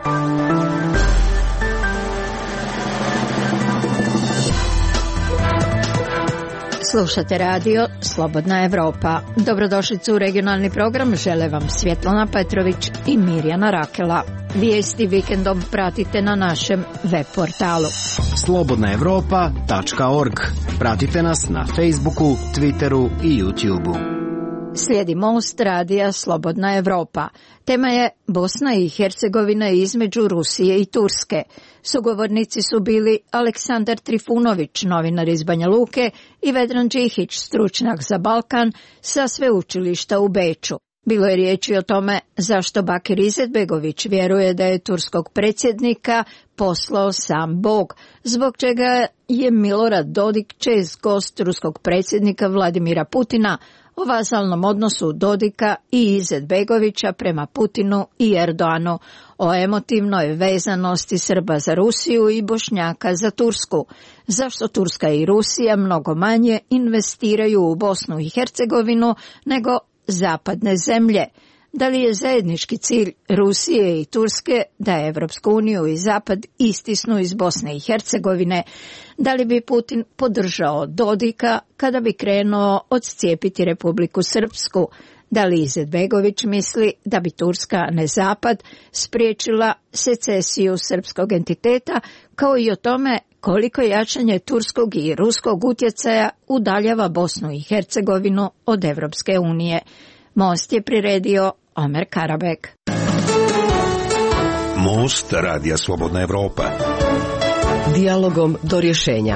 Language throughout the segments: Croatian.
Slušate radio Slobodna Evropa. Dobrodošlicu u regionalni program žele vam Svjetlana Petrović i Mirjana Rakela. Vijesti vikendom pratite na našem web portalu slobodnaevropa.org. Pratite nas na Facebooku, Twitteru i YouTubeu. Slijedi Most radija Slobodna Evropa. Tema je Bosna i Hercegovina između Rusije i Turske. Sugovornici su bili Aleksandar Trifunović, novinar iz Banja Luke, i Vedran Đihić, stručnjak za Balkan sa sveučilišta u Beču. Bilo je riječi o tome zašto Bakir Izetbegović vjeruje da je turskog predsjednika poslao sam Bog, zbog čega je Milorad Dodik čest gost ruskog predsjednika Vladimira Putina, o vazalnom odnosu Dodika i Izetbegovića prema Putinu i Erdoanu, o emotivnoj vezanosti Srba za Rusiju i Bošnjaka za Tursku, zašto Turska i Rusija mnogo manje investiraju u Bosnu i Hercegovinu nego zapadne zemlje. Da li je zajednički cilj Rusije i Turske da Evropsku uniju i Zapad istisnu iz Bosne i Hercegovine? Da li bi Putin podržao Dodika kada bi krenuo odcijepiti Republiku Srpsku? Da li Izetbegović misli da bi Turska, ne Zapad, spriječila secesiju srpskog entiteta, kao i o tome koliko jačanje turskog i ruskog utjecaja udaljava Bosnu i Hercegovinu od Evropske unije? Most je priredio Omer Karabek. Most radija Slobodna Evropa. Dijalogom do rješenja.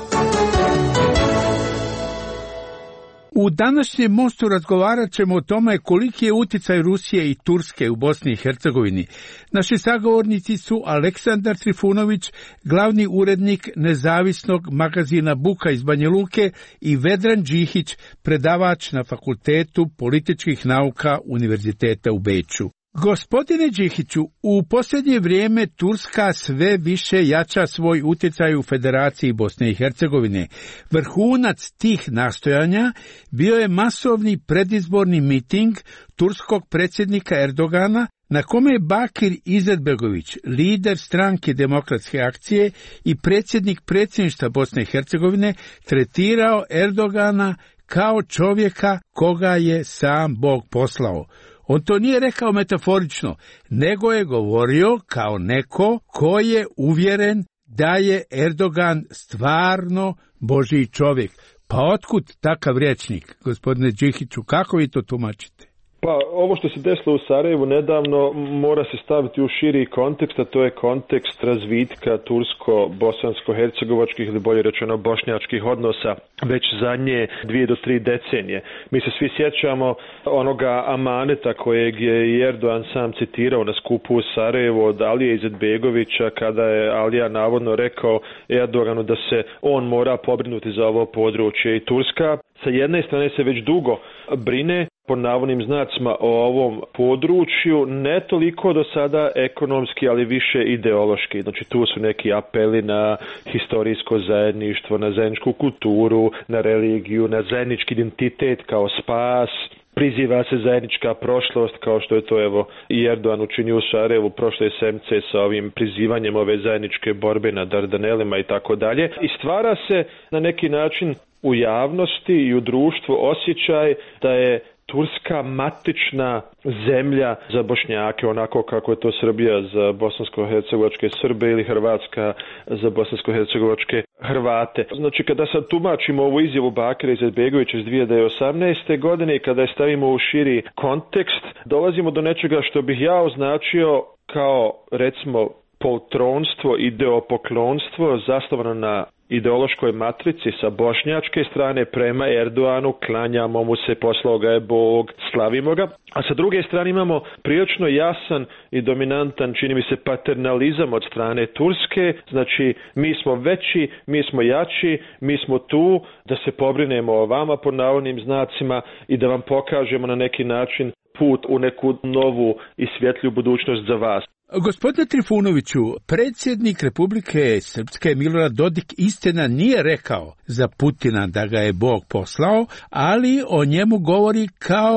U današnjem mostu razgovarat ćemo o tome koliki je utjecaj Rusije i Turske u Bosni i Hercegovini. Naši sagovornici su Aleksandar Trifunović, glavni urednik nezavisnog magazina Buka iz Banja Luke, i Vedran Đihić, predavač na Fakultetu političkih nauka Univerziteta u Beču. Gospodine Đihiću, u posljednje vrijeme Turska sve više jača svoj utjecaj u Federaciji Bosne i Hercegovine. Vrhunac tih nastojanja bio je masovni predizborni miting turskog predsjednika Erdogana, na kome je Bakir Izetbegović, lider stranke Demokratske akcije i predsjednik predsjedništva Bosne i Hercegovine, tretirao Erdogana kao čovjeka koga je sam Bog poslao. On to nije rekao metaforično, nego je govorio kao neko ko je uvjeren da je Erdogan stvarno Božji čovjek. Pa otkud takav rječnik, gospodine Đihiću, kako vi to tumačite? Pa ovo što se desilo u Sarajevu nedavno mora se staviti u širi kontekst, a to je kontekst razvitka tursko-bosansko-hercegovačkih ili bolje rečeno bošnjačkih odnosa već zadnje 2 do 3 decenije. Mi se svi sjećamo onoga amaneta kojeg je i Erdogan sam citirao na skupu u Sarajevu od Alije Izetbegovića, kada je Alija navodno rekao Erdoganu da se on mora pobrinuti za ovo područje. I Turska sa jedne strane se već dugo brine, pod navodnim znacima, o ovom području, ne toliko do sada ekonomski, ali više ideološki. Znači tu su neki apeli na historijsko zajedništvo, na zajedničku kulturu, na religiju, na zajednički identitet kao spas. Priziva se zajednička prošlost, kao što je to evo i Erdogan učinio u Sarajevu prošle sedmice sa ovim prizivanjem ove zajedničke borbe na Dardanelima i tako dalje. I stvara se na neki način u javnosti i u društvu osjećaj da je Turska matična zemlja za Bošnjake, onako kako je to Srbija za bosansko-hercegovačke Srbe ili Hrvatska za bosansko-hercegovačke Hrvate. Znači, kada sad tumačimo ovu izjavu Bakira Izetbegovića iz 2018. godine i kada je stavimo u širi kontekst, dolazimo do nečega što bih ja označio kao, recimo, poltronstvo, ideopoklonstvo zasnovano na ideološkoj matrici sa bošnjačke strane prema Erdoanu, klanjamo mu se, poslao ga je Bog, slavimo ga. A sa druge strane imamo prilično jasan i dominantan, čini mi se, paternalizam od strane Turske. Znači, mi smo veći, mi smo jači, mi smo tu da se pobrinemo o vama pod navodnim znacima i da vam pokažemo na neki način put u neku novu i svjetliju budućnost za vas. Gospodine Trifunoviću, predsjednik Republike Srpske Milorad Dodik istina nije rekao za Putina da ga je Bog poslao, ali o njemu govori kao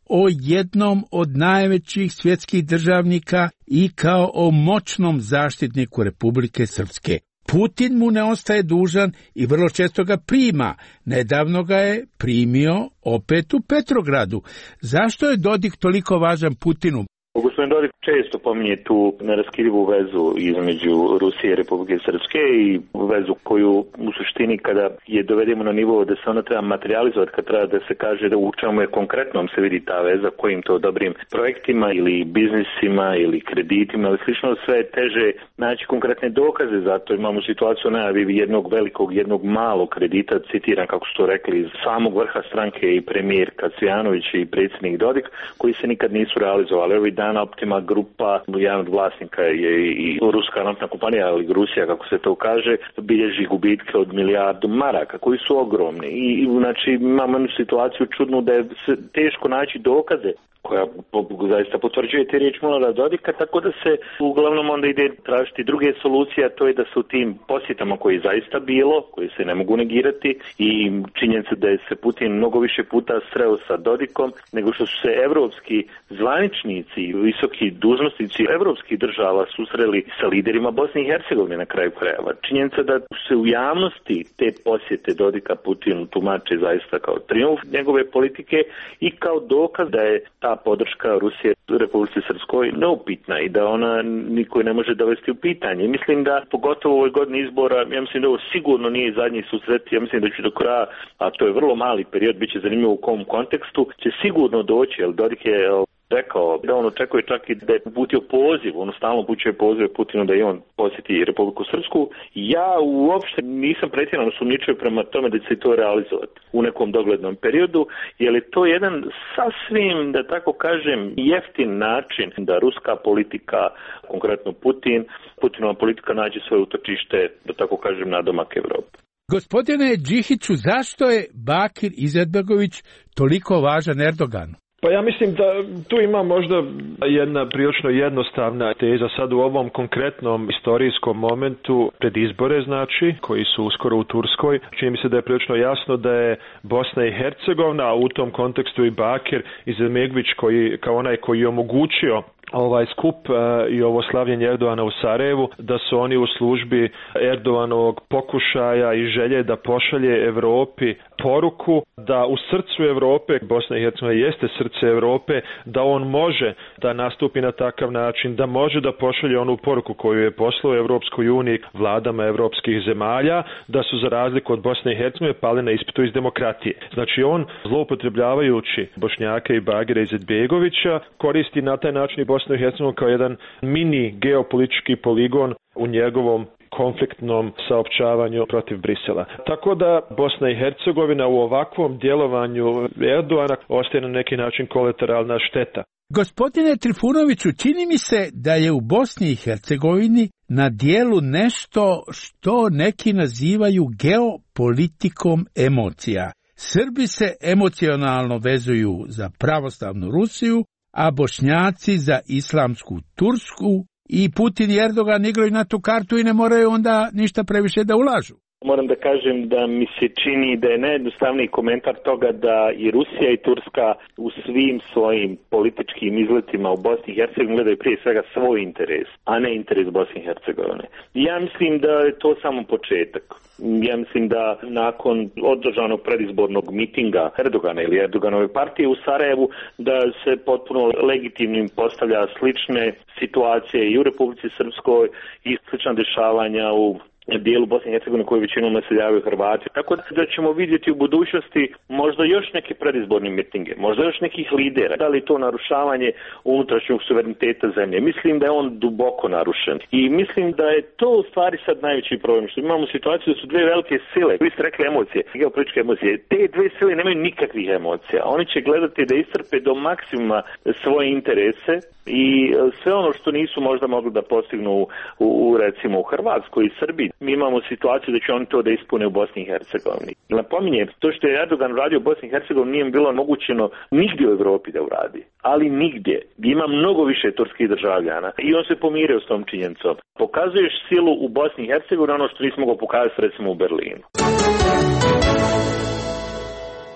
o jednom od najvećih svjetskih državnika i kao o moćnom zaštitniku Republike Srpske. Putin mu ne ostaje dužan i vrlo često ga prima. Nedavno ga je primio opet u Petrogradu. Zašto je Dodik toliko važan Putinu? Gospodin Dodik često pominje tu neraskidivu vezu između Rusije i Republike Srpske i vezu koju u suštini kada je dovedemo na nivo da se ona treba materializovati, kad treba da se kaže da u čemu je konkretnom se vidi ta veza, kojim to dobrim projektima ili biznisima ili kreditima ili slično, sve je teže naći konkretne dokaze, zato imamo situaciju najavi jednog velikog, jednog malog kredita, citiram kako su to rekli, iz samog vrha stranke i premijer Kacvijanović i predsjednik Dodik, koji se nikad nisu realizovali. Ovih dana Optima grupa, jedan od vlasnika je i ruska naftna kompanija, ali Rusija, kako se to kaže, bilježi gubitke od milijardu maraka, koji su ogromni. I znači imamo jednu situaciju čudnu da je teško naći dokaze koja zaista potvrđuje te riječi Milorada Dodika, tako da se uglavnom onda ide tražiti druge solucije, a to je da se u tim posjetama koji je zaista bilo, koji se ne mogu negirati, i činjenica da je se Putin mnogo više puta sreo sa Dodikom nego što su se evropski zvaničnici, visoki dužnosnici evropskih država susreli sa liderima Bosne i Hercegovine na kraju krajeva. Činjenica da se u javnosti te posjete Dodika Putinu tumače zaista kao trijumf njegove politike i kao dokaz da je ta podrška Rusije Republici Srpskoj neupitna i da ona niko ne može dovesti u pitanje. Mislim da pogotovo u ovoj godini izbora, ja mislim da ovo sigurno nije zadnji susret, ja mislim da će do kraja, a to je vrlo mali period, bit će zanimljivo u kom kontekstu, će sigurno doći, jer Dodik je rekao da on očekuje čak i da je uputio poziv, ono stalno upućuje poziv Putinu da i on posjeti Republiku Srpsku. Ja uopšte nisam pretjerano sumnjičio prema tome da će se to realizovati u nekom doglednom periodu, jer je to jedan sasvim, da tako kažem, jeftin način da ruska politika, konkretno Putinova politika nađe svoje utočište, da tako kažem, nadomak Evrope. Gospodine Đihiću, zašto je Bakir Izetbegović toliko važan Erdoganu? Pa ja mislim da tu ima možda jedna prilično jednostavna teza sad u ovom konkretnom istorijskom momentu pred izbore, znači, koji su uskoro u Turskoj. Čini mi se da je prilično jasno da je Bosna i Hercegovina, a u tom kontekstu i Bakir Izetbegović kao onaj koji je omogućio ovaj skup i ovo slavljenje Erdogana u Sarajevu, da su oni u službi Erdoganovog pokušaja i želje da pošalje Evropi poruku da u srcu Evrope, Bosna i Hercegovina jeste srce Evrope, da on može da nastupi na takav način, da može da pošalje onu poruku koju je poslao Evropskoj uniji, vladama evropskih zemalja, da su za razliku od Bosne i Hercegovine pali na ispitu iz demokratije. Znači on, zloupotrebljavajući Bošnjaka i Bakira Izetbegovića, koristi na taj način i Bosnu i Hercegovinu kao jedan mini geopolitički poligon u njegovom konfliktnom saopćavanju protiv Brisela. Tako da Bosna i Hercegovina u ovakvom djelovanju Erdogana ostaje na neki način kolateralna šteta. Gospodine Trifunoviću, čini mi se da je u Bosni i Hercegovini na dijelu nešto što neki nazivaju geopolitikom emocija. Srbi se emocionalno vezuju za pravoslavnu Rusiju, a Bošnjaci za islamsku Tursku, i Putin i Erdogan igraju na tu kartu i ne moraju onda ništa previše da ulažu. Moram da kažem da mi se čini da je najjednostavniji komentar toga da i Rusija i Turska u svim svojim političkim izletima u Bosni i Hercegovini gledaju prije svega svoj interes, a ne interes Bosne i Hercegovine. Ja mislim da je to samo početak. Ja mislim da nakon održanog predizbornog mitinga Erdogana ili Erdoganove partije u Sarajevu, da se potpuno legitimnim postavlja slične situacije i u Republici Srpskoj i slična dešavanja u dijelu Bosne i Hercegovine koji većinom naseljavaju Hrvati. Tako da ćemo vidjeti u budućnosti možda još neke predizborne mitinge, možda još nekih lidera. Da li to narušavanje unutrašnjeg suvereniteta zemlje? Mislim da je on duboko narušen. I mislim da je to u stvari sad najveći problem. Što imamo situaciju da su dve velike sile. Vi ste rekli emocije, geopolitičke emocije. Te dve sile nemaju nikakvih emocija. Oni će gledati da iscrpe do maksimuma svoje interese i sve ono što nisu možda mogli da postignu recimo u Hrvatskoj i Srbiji. Mi imamo situaciju da će oni to da ispune u Bosni i Hercegovini. Napominjem, to što je Erdogan uradio u Bosni i Hercegovini nije bilo omogućeno nigdje u Evropi da uradi, ali nigdje. Ima mnogo više turskih državljana i on se pomirio s tom činjenicom. Pokazuješ silu u Bosni i Hercegovini, ono što nismo mogli pokazati recimo u Berlinu.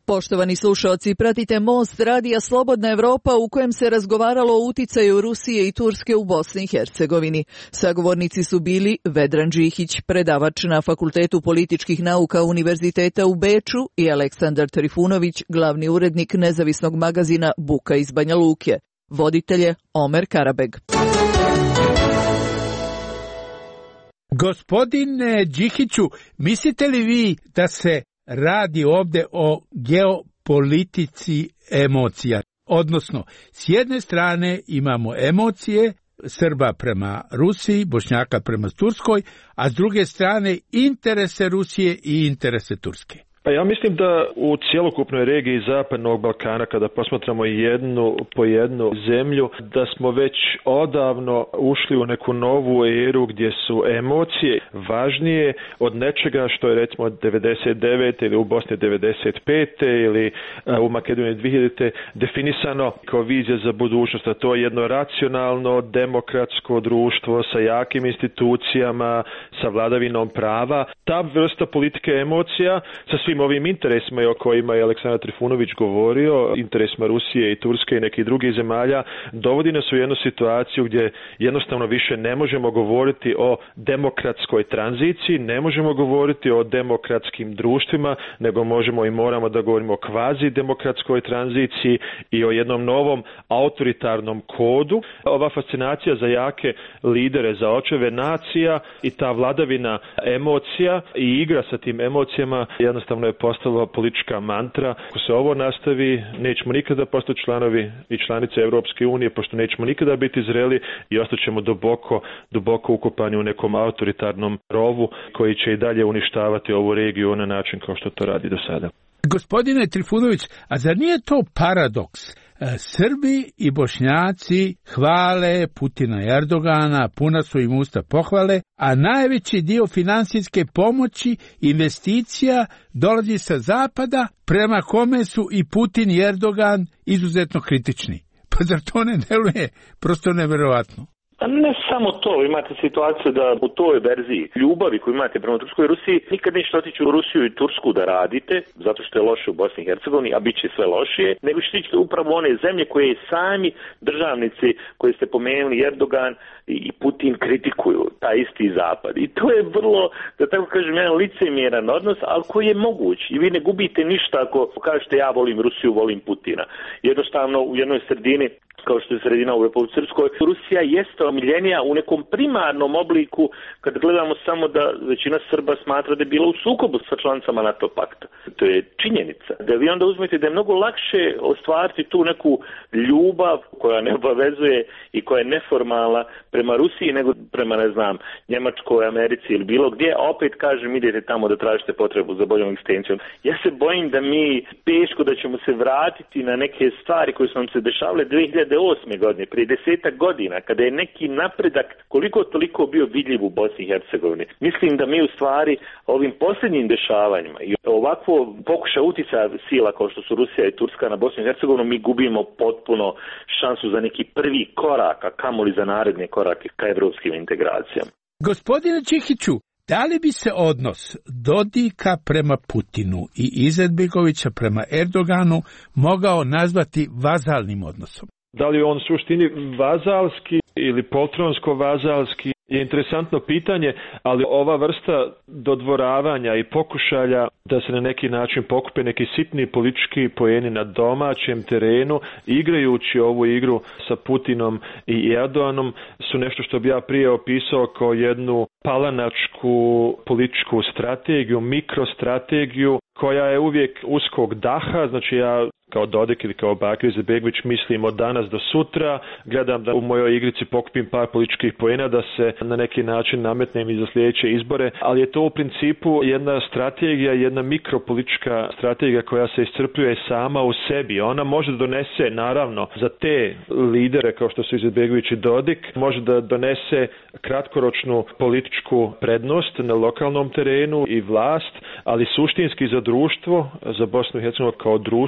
Poštovani slušaoci, pratite Most radija Slobodna Evropa u kojem se razgovaralo o uticaju Rusije i Turske u Bosni i Hercegovini. Sagovornici su bili Vedran Đihić, predavač na Fakultetu političkih nauka Univerziteta u Beču i Aleksandar Trifunović, glavni urednik nezavisnog magazina Buka iz Banja Luke. Voditelj je Omer Karabeg. Gospodine Đihiću, mislite li vi da se radi ovdje o geopolitici emocija? Odnosno, s jedne strane imamo emocije Srba prema Rusiji, Bošnjaka prema Turskoj, a s druge strane interese Rusije i interese Turske. Pa ja mislim da u cjelokupnoj regiji Zapadnog Balkana, kada posmatramo jednu po jednu zemlju, da smo već odavno ušli u neku novu eru gdje su emocije važnije od nečega što je recimo 99. ili u Bosni 95. ili u Makedoniji 2000. definisano kao vizija za budućnost, a to je jedno racionalno, demokratsko društvo sa jakim institucijama, sa vladavinom prava. Ta vrsta politike emocija sa svim ovim interesima o kojima je Aleksandar Trifunović govorio, interesima Rusije i Turske i nekih drugih zemalja, dovodi nas u jednu situaciju gdje jednostavno više ne možemo govoriti o demokratskoj tranziciji, ne možemo govoriti o demokratskim društvima, nego možemo i moramo da govorimo o kvazi demokratskoj tranziciji i o jednom novom autoritarnom kodu. Ova fascinacija za jake lidere, za očeve nacija i ta vladavina emocija i igra sa tim emocijama jednostavno je postala politička mantra. Ako se ovo nastavi, nećemo nikada postati članovi i članice Europske unije, pošto nećemo nikada biti zreli i ostaćemo duboko ukopani u nekom autoritarnom rovu koji će i dalje uništavati ovu regiju na način kao što to radi do sada. Gospodine Trifunović, a zar nije to paradoks? Srbi i Bošnjaci hvale Putina i Erdogana, puna su im usta pohvale, a najveći dio financijske pomoći, investicija dolazi sa zapada, prema kome su i Putin i Erdogan izuzetno kritični. Pa zar to ne deluje prosto neverovatno? Pa ne samo to, imate situaciju da u toj verziji ljubavi koju imate prema Turskoj i Rusiji nikad nećete otići u Rusiju i Tursku da radite, zato što je loše u Bosni i Hercegovini, a bit će sve lošije, nego ćete ići upravo one zemlje koje sami državnici koje ste pomenuli, Erdogan i Putin, kritikuju, taj isti zapad. I to je vrlo, da tako kažem, jedan licemjeran odnos, ali koji je moguć. I vi ne gubite ništa ako kažete ja volim Rusiju, volim Putina. Jednostavno u jednoj sredini, kao što je sredina u Republici Srpskoj, Rusija jeste omiljenija u nekom primarnom obliku, kad gledamo samo da većina Srba smatra da je bila u sukobu sa članicama NATO pakta. To je činjenica. Da vi onda uzmete da je mnogo lakše ostvariti tu neku ljubav koja ne obavezuje i koja je neformalna prema Rusiji nego prema, ne znam, Njemačkoj, Americi ili bilo gdje, a opet kažem idete tamo da tražite potrebu za boljom egzistencijom. Ja se bojim da mi teško da ćemo se vratiti na neke stvari koje su nam se dešavale 2008. godine, prije 10 godina, kada je neki napredak koliko toliko bio vidljiv u Bosni i Hercegovini. Mislim da mi u stvari ovim posljednjim dešavanjima i ovakvo pokušaj utjecaja sila kao što su Rusija i Turska na Bosnu i Hercegovinu, mi gubimo potpuno šansu za neki prvi korak, a kamoli za naredne korake ka evropskim integracijama. Gospodine Đihiću, da li bi se odnos Dodika prema Putinu i Izetbegovića prema Erdoganu mogao nazvati vazalnim odnosom? Da li je on suštini vazalski ili poltronsko-vazalski je interesantno pitanje, ali ova vrsta dodvoravanja i pokušaja da se na neki način pokupe neki sitni politički poeni na domaćem terenu, igrajući ovu igru sa Putinom i Erdoganom, su nešto što bi ja prije opisao kao jednu palanačku političku strategiju, mikrostrategiju, koja je uvijek uskog daha. Znači ja kao Dodik ili kao Bakir Izetbegović mislim od danas do sutra, gledam da u mojoj igrici pokupim par političkih poena, da se na neki način nametnem i za sljedeće izbore, ali je to u principu jedna strategija, jedna mikropolitička strategija koja se iscrpljuje sama u sebi. Ona može da donese, naravno, za te lidere kao što su Izetbegović i Dodik, može da donese kratkoročnu političku prednost na lokalnom terenu i vlast, ali suštinski za društvo, za Bosnu i Hercegovinu kao društvo i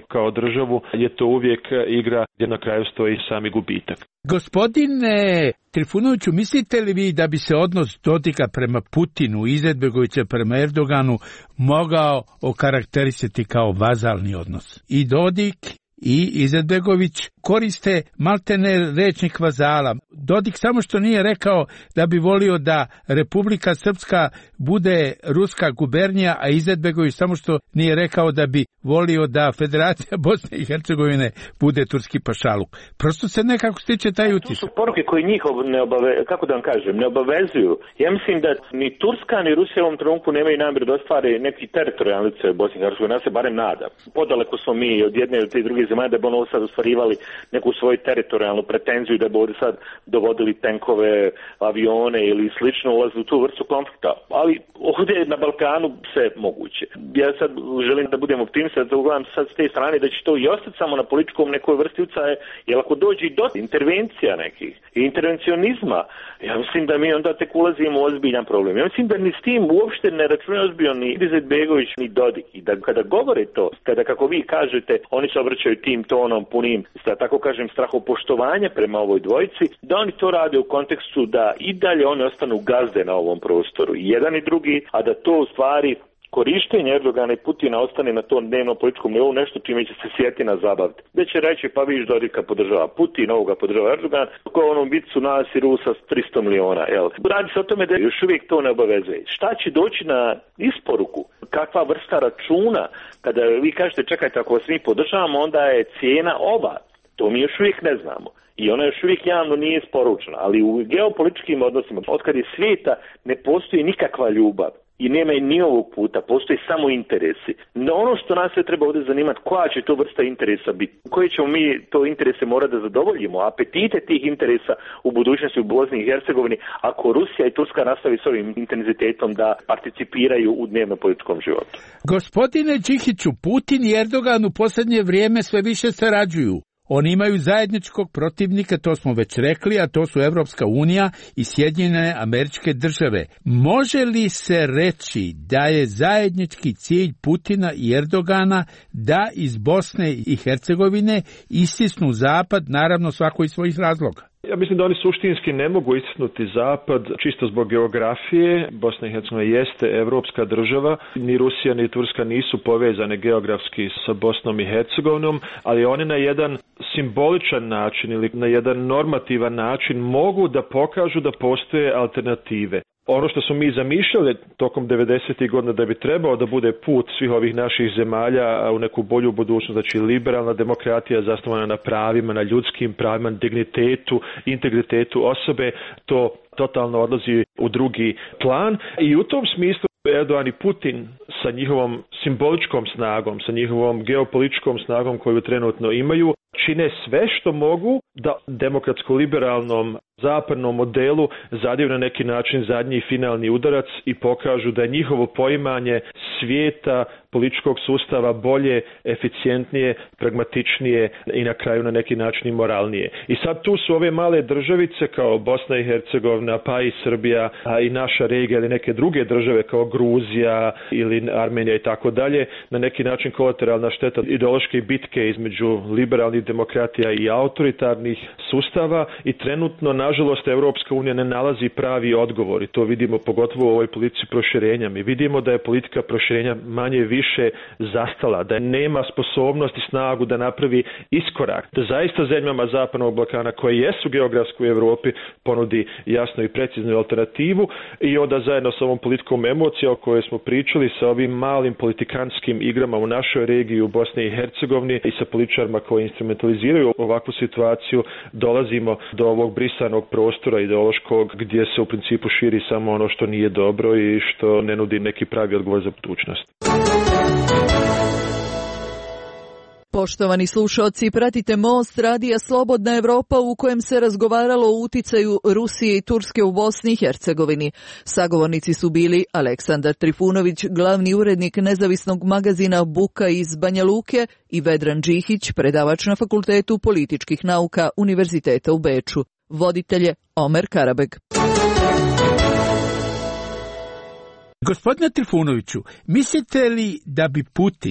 kao državu, je to uvijek igra gdje na kraju stoji sami gubitak. Gospodine Trifunoviću, mislite li vi da bi se odnos Dodika prema Putinu i Izetbegovića prema Erdoganu mogao okarakterisati kao vazalni odnos? I Dodik i Izetbegović koriste maltene rečnik vazala. Dodik samo što nije rekao da bi volio da Republika Srpska bude ruska gubernija, a Izetbegović samo što nije rekao da bi volio da Federacija Bosne i Hercegovine bude turski pašaluk. Prosto se nekako stiče taj utisak. To su poruke koje njih ne obavezuju. Ja mislim da ni Turska ni Rusija u ovom trenutku nemaju namjeru da ostvare neki teritorijalni utjecaj Bosne i Hercegovine. Ja se barem nadam. Podaleko smo mi od jedne ili te druge zemalje da bi ono sad ostvarivali neku svoju teritorijalnu pretenziju, da bi ovdje sad dovodili tenkove, avione ili slično, ulazi u tu vrstu konflikta. Ali ovdje na Balkanu sve moguće. Ja sad želim da budem optimista, da ugledam sad s te strane da će to i ostati samo na političkom nekoj vrsti utjecaja, jer ako dođe i do intervencija nekih i intervencionizma, ja mislim da mi onda tek ulazimo u ozbiljan problem. Ja mislim da ni s tim uopšte ne računaju ozbiljno ni Izetbegović ni Dodik. I da kada govore to, kada kako vi kažete, oni se obraćaju tim tonom punim, da tako kažem, strahopoštovanja prema ovoj dvojici, da oni to rade u kontekstu da i dalje oni ostanu gazde na ovom prostoru, i jedan i drugi, a da to u stvari korištenje Erdogana i Putina ostane na tom dnevnom političkom nivou nešto čime će se Sjetina zabaviti. Da će reći, pa viš, Dodika podržava Putin, ovoga podržava Erdogan, ko onom vicu nas i Rusa s 300 miliona. Radi se o tome da još uvijek to ne obavezuje. Šta će doći na isporuku? Kakva vrsta računa? Kada vi kažete, čekajte, ako vas mi podržavamo, onda je cijena ova. To mi još uvijek ne znamo. I ona još uvijek javno nije isporučena. Ali u geopolitičkim odnosima, otkad je svijeta, ne postoji nikakva ljubav. I nema i ni ovog puta, postoji samo interesi. No ono što nas sve treba ovdje zanimati, koja će to vrsta interesa biti? Koje ćemo mi to interese morati da zadovoljimo? Apetite tih interesa u budućnosti u Bosni i Hercegovini, ako Rusija i Turska nastavi s ovim intenzitetom da participiraju u dnevnom političkom životu. Gospodine Đikiću, Putin i Erdogan u posljednje vrijeme sve više sarađuju. Oni imaju zajedničkog protivnika, to smo već rekli, a to su Evropska unija i Sjedinjene Američke Države. Može li se reći da je zajednički cilj Putina i Erdogana da iz Bosne i Hercegovine istisnu Zapad, naravno svako iz svojih razloga? Ja mislim da oni suštinski ne mogu istisnuti Zapad čisto zbog geografije. Bosna i Hercegovina jeste evropska država. Ni Rusija ni Turska nisu povezane geografski sa Bosnom i Hercegovinom, ali oni na jedan simboličan način ili na jedan normativan način mogu da pokažu da postoje alternative. Ono što smo mi zamišljali tokom 90. godina da bi trebao da bude put svih ovih naših zemalja u neku bolju budućnost, znači liberalna demokratija zasnovana na pravima, na ljudskim pravima, dignitetu, integritetu osobe, to totalno odlazi u drugi plan i u tom smislu Erdogan i Putin sa njihovom simboličkom snagom, sa njihovom geopolitičkom snagom koju trenutno imaju, čine sve što mogu da demokratsko-liberalnom zapadnom modelu zadiju na neki način zadnji i finalni udarac i pokažu da je njihovo poimanje svijeta, političkog sustava bolje, eficijentnije, pragmatičnije i na kraju na neki način i moralnije. I sad tu su ove male državice kao Bosna i Hercegovina, pa i Srbija, a i naša regija ili neke druge države kao Gruzija ili Armenija i tako dalje, na neki način kolateralna šteta ideološke bitke između liberalnih demokratija i autoritarnih sustava i trenutno, nažalost, Europska unija ne nalazi pravi odgovor i to vidimo pogotovo u ovoj politici proširenja. Mi vidimo da je politika proširenja manje više zastala, da nema sposobnost i snagu da napravi iskorak, da zaista zemljama Zapadnog Balkana koje jesu geografski u Europi ponudi jasno i preciznu alternativu i onda zajedno sa ovom politikom emocija o kojoj smo pričali, sa ovim malim politikanskim igrama u našoj regiji u Bosni i Hercegovini i sa političarima koji instrumentaliziraju ovakvu situaciju, dolazimo do ovog brisanog prostora ideološkog gdje se u principu širi samo ono što nije dobro i što ne nudi neki pravi odgovor za budućnost. Poštovani slušalci, pratite Most radija Slobodna Evropa u kojem se razgovaralo o uticaju Rusije i Turske u Bosni i Hercegovini. Sagovornici su bili Aleksandar Trifunović, glavni urednik nezavisnog magazina Buka iz Banja Luke i Vedran Đikić, predavač na Fakultetu političkih nauka Univerziteta u Beču. Voditelj je Omer Karabeg. Gospodine Trifunoviću, mislite li da bi Putin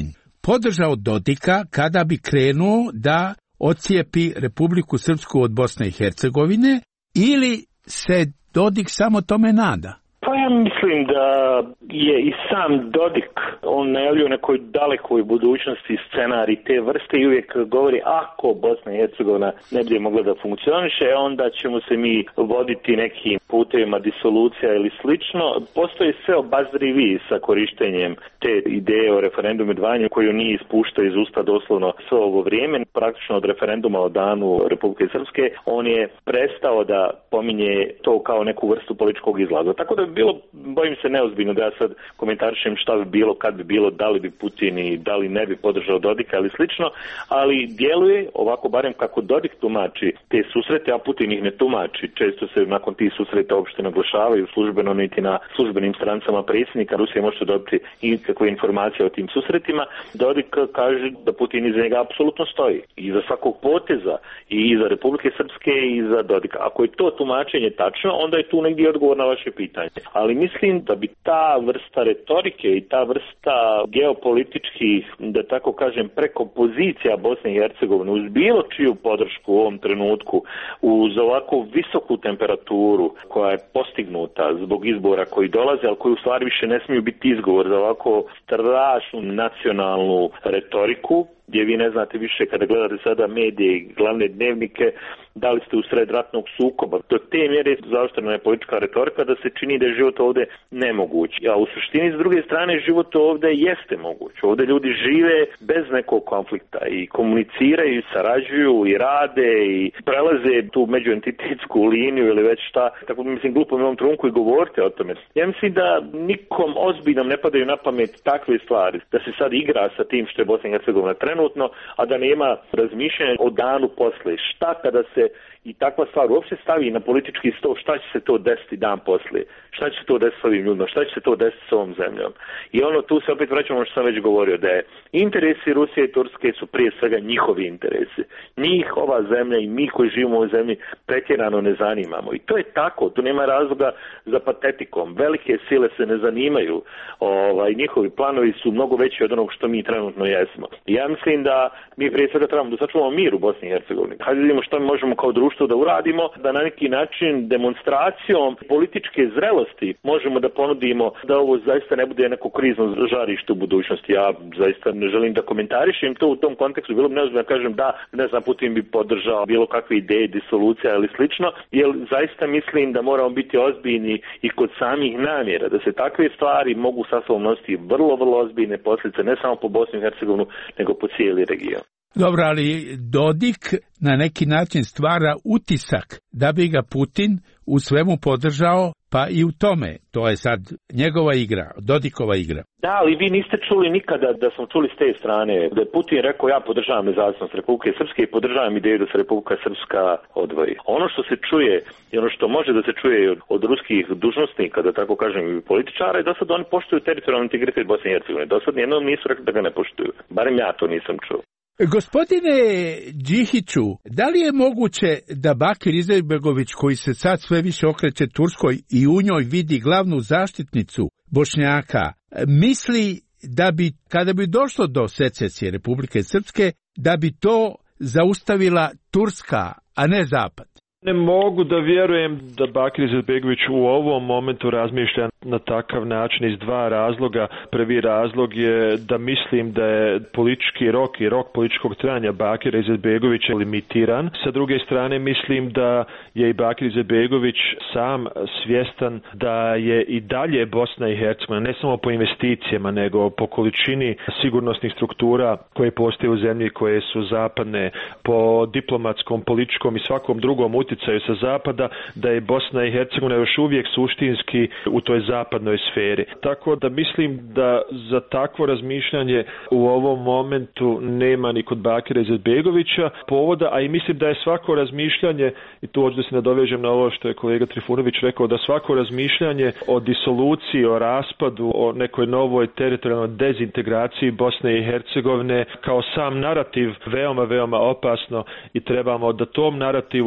podržao Dodika kada bi krenuo da odcijepi Republiku Srpsku od Bosne i Hercegovine, ili se Dodik samo tome nada? Pa ja mislim da je i sam Dodik, on najavljuje u nekoj dalekoj budućnosti scenarij te vrste i uvijek govori ako Bosna i Hercegovina ne bude mogla da funkcioniše, onda ćemo se mi voditi nekim putevima disolucija ili slično. Postoji sve obazrivi sa korištenjem te ideje o referendumu odvajanju koju nije ispuštao iz usta doslovno sve ovo vrijeme. Praktično od referenduma o danu Republike Srpske on je prestao da pominje to kao neku vrstu političkog izlaza. Tako da bi bilo, bojim se, neozbiljno da ja sad komentarišem šta bi bilo, kad bi bilo, da li bi Putin i da li ne bi podržao Dodika ili slično, ali djeluje ovako barem kako Dodik tumači te susrete, a Putin ih ne tumači. Često se nakon tih susreta uopšte naglašavaju službeno, niti na službenim strancama predsjednika Rusije možete dobiti ikakve informacije o tim susretima. Dodik kaže da Putin iza njega apsolutno stoji. Iza svakog poteza i iza Republike Srpske i iza Dodika. Ako je to tumačenje tačno, onda je tu negdje odgovor na vaše pitanje. Ali mislim da bi ta vrsta retorike i ta vrsta geopolitičkih, da tako kažem, preko pozicija Bosne i Hercegovine uz bilo čiju podršku u ovom trenutku, uz ovako visoku temperaturu koja je postignuta zbog izbora koji dolaze, ali koji u stvari više ne smiju biti izgovor za ovako strašnu nacionalnu retoriku, gdje vi ne znate više kada gledate sada medije i glavne dnevnike, da li ste u sred ratnog sukoba. Do te mjere zaoštrena je politička retorika da se čini da je život ovdje nemoguć. A u suštini, s druge strane, život ovdje jeste moguć. Ovdje ljudi žive bez nekog konflikta i komuniciraju, sarađuju i rade i prelaze tu međuentitetsku liniju ili već šta. Tako mislim, glupo mi u ovom trenutku i govorite o tome. Ja mislim da nikom ozbiljnom ne padaju na pamet takve stvari. Da se sad igra sa tim što je Bosna i Hercegovina trenutno, a da nema razmišljanja o danu posle. Šta kada se i takva stvar uopće stavi na politički sto, šta će se to desiti dan poslije? Šta će se to desiti s ovim ljudima? Šta će se to desiti s ovom zemljom? I tu se opet vraćamo što sam već govorio, da je interesi Rusije i Turske su prije svega njihovi interesi. Njih ova zemlja i mi koji živimo u ovoj zemlji pretjerano ne zanimamo. I to je tako, tu nema razloga za patetikom. Velike sile se ne zanimaju. Njihovi planovi su mnogo veći od onog što mi trenutno jesmo. I ja mislim da mi prije svega trebamo da sačuvamo mir u Bosni i Hercegovini. Hajde vidimo što mi možemo kao društvo da uradimo, da na neki način demonstracijom političke zrelosti možemo da ponudimo da ovo zaista ne bude neko krizno žarište u budućnosti. Ja zaista ne želim da komentarišem to u tom kontekstu, bilo bi neozbiljno da kažem da, ne znam, Putin bi podržao bilo kakve ideje, disolucija ili slično, jer zaista mislim da moramo biti ozbiljni i kod samih namjera, da se takve stvari mogu sa sobom nositi vrlo, vrlo ozbiljne posljedice, ne samo po Bosni i Hercegovinu, nego po cijeli region. Dobro, ali Dodik na neki način stvara utisak da bi ga Putin u svemu podržao, pa i u tome. To je sad njegova igra, Dodikova igra. Da, ali vi niste čuli nikada da sam čuli s te strane da je Putin rekao ja podržavam nezavisnost Republike Srpske i podržavam ideju da se Republika Srpska odvoji. Ono što se čuje i ono što može da se čuje od ruskih dužnosnika, da tako kažem, i političara, je da sad oni poštuju teritorijalni integritet Bosne i Hercegovine. Do sad nijednom nisu rekli da ga ne poštuju. Barem ja to nisam čuo. Gospodine Đihiću, da li je moguće da Bakir Izetbegović, koji se sad sve više okreće Turskoj i u njoj vidi glavnu zaštitnicu Bošnjaka, misli da bi, kada bi došlo do secesije Republike Srpske, da bi to zaustavila Turska, a ne Zapad? Ne mogu da vjerujem da Bakir Izetbegović u ovom momentu razmišlja na takav način iz dva razloga. Prvi razlog je da mislim da je politički rok i rok političkog trajanja Bakira Izetbegovića limitiran. Sa druge strane mislim da je i Bakir Izetbegović sam svjestan da je i dalje Bosna i Hercegovina, ne samo po investicijama, nego po količini sigurnosnih struktura koje postoje u zemlji, koje su zapadne, po diplomatskom, političkom i svakom drugom utjecaju sa zapada, da je Bosna i Hercegovina još uvijek suštinski u toj zapadnoj sferi. Tako da mislim da za takvo razmišljanje u ovom momentu nema ni kod Bakira Izetbegovića povoda, a i mislim da je svako razmišljanje, i tu hoću da se nadovežem na ovo što je kolega Trifunović rekao, da svako razmišljanje o disoluciji, o raspadu, o nekoj novoj teritorijalnoj dezintegraciji Bosne i Hercegovine kao sam narativ veoma, veoma opasno i trebamo da tom narativu i takvom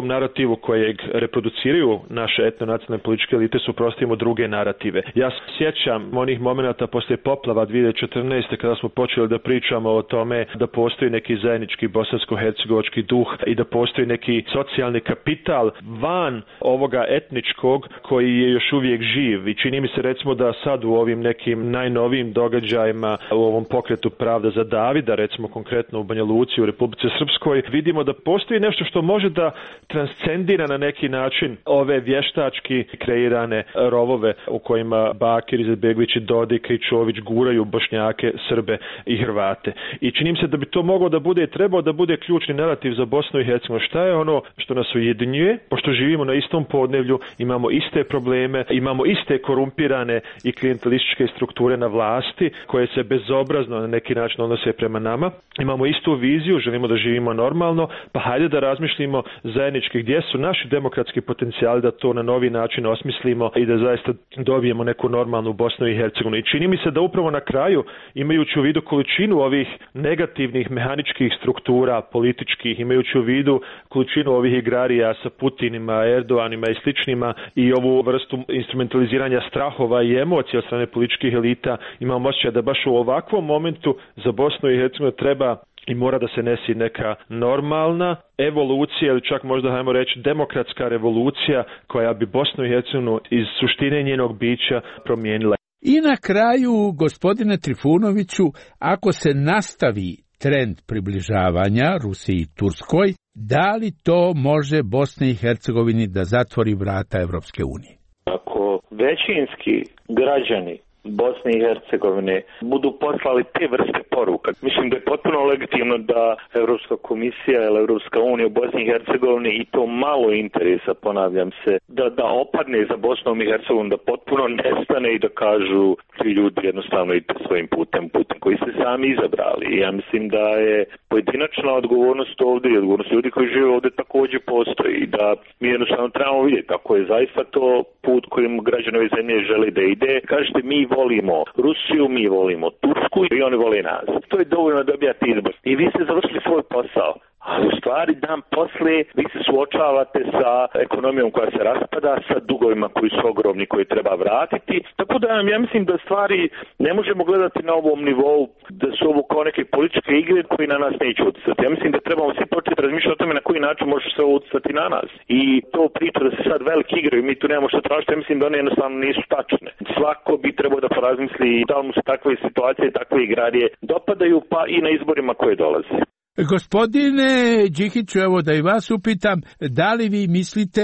narativu kojeg reproduciraju naše etnonacionalne političke elite suprotstavimo druge narative. Ja sjećam onih momenata poslije poplava 2014. kada smo počeli da pričamo o tome da postoji neki zajednički bosansko-hercegovački duh i da postoji neki socijalni kapital van ovoga etničkog koji je još uvijek živ. I čini mi se recimo da sad u ovim nekim najnovijim događajima u ovom pokretu Pravda za Davida, recimo konkretno u Banja Luci u Republici Srpskoj, vidimo da postoji nešto što može da transcendira na neki način ove vještački kreirane rovove u kojima Bakir, Izetbegović i Dodik i Čović guraju Bošnjake, Srbe i Hrvate. I čini mi se da bi to moglo da bude i trebao da bude ključni narativ za Bosnu i Hercegovinu. Šta je ono što nas ujedinjuje? Pošto živimo na istom podneblju, imamo iste probleme, imamo iste korumpirane i klijentelističke strukture na vlasti koje se bezobrazno na neki način odnose prema nama. Imamo istu viziju, želimo da živimo normalno, pa hajde da razmišljimo zajednički gdje su naši demokratski potencijali da to na novi način osmislimo i da zaista dobijemo neku normalnu Bosnu i Hercegovinu. I čini mi se da upravo na kraju, imajući u vidu količinu ovih negativnih mehaničkih struktura političkih, imajući u vidu količinu ovih igrarija sa Putinima, Erdoganima i sličnima i ovu vrstu instrumentaliziranja strahova i emocija od strane političkih elita, imam osjećaj da baš u ovakvom momentu za Bosnu i Hercegovinu treba i mora da se desi neka normalna evolucija ili čak možda hajmo reći demokratska revolucija koja bi Bosnu i Hercegovinu iz suštine njenog bića promijenila. I na kraju, gospodine Trifunoviću, ako se nastavi trend približavanja Rusiji i Turskoj, da li to može Bosni i Hercegovini da zatvori vrata Evropske unije? Ako većinski građani Bosne i Hercegovine budu poslali te vrste poruka, mislim da je potpuno legitimno da Europska komisija ili Europska unija u Bosni i Hercegovini i to malo interesa, ponavljam se, da opadne za Bosnom i Hercegovinom, da potpuno nestane i da kažu ti ljudi jednostavno idete svojim putem koji ste sami izabrali. I ja mislim da je pojedinačna odgovornost ovdje i odgovornost ljudi koji žive ovdje također postoji i da mi jednostavno trebamo vidjeti ako je zaista to put kojim građani ove zemlje žele da ide. Kažete mi volimo Rusiju, mi volimo Tursku i oni vole nas. To je dovoljno da dobijate izbor. I vi ste završili svoj posao. Ali u stvari dan poslije vi se suočavate sa ekonomijom koja se raspada, sa dugovima koji su ogromni koje treba vratiti. Tako da ja mislim da stvari ne možemo gledati na ovom nivou da su ovo kao neke političke igre koji na nas neće utjecati. Ja mislim da trebamo svi početi razmišljati o tome na koji način može se ovo utjecati na nas. I to priča da se sad veliki igraju, mi tu nemamo što tražiti, ja mislim da one jednostavno nisu tačne. Svako bi trebao da porazmisli da li mu se takve situacije, takve igrarije dopadaju pa i na izborima koje dolaze. Gospodine Đikiću, evo da i vas upitam, da li vi mislite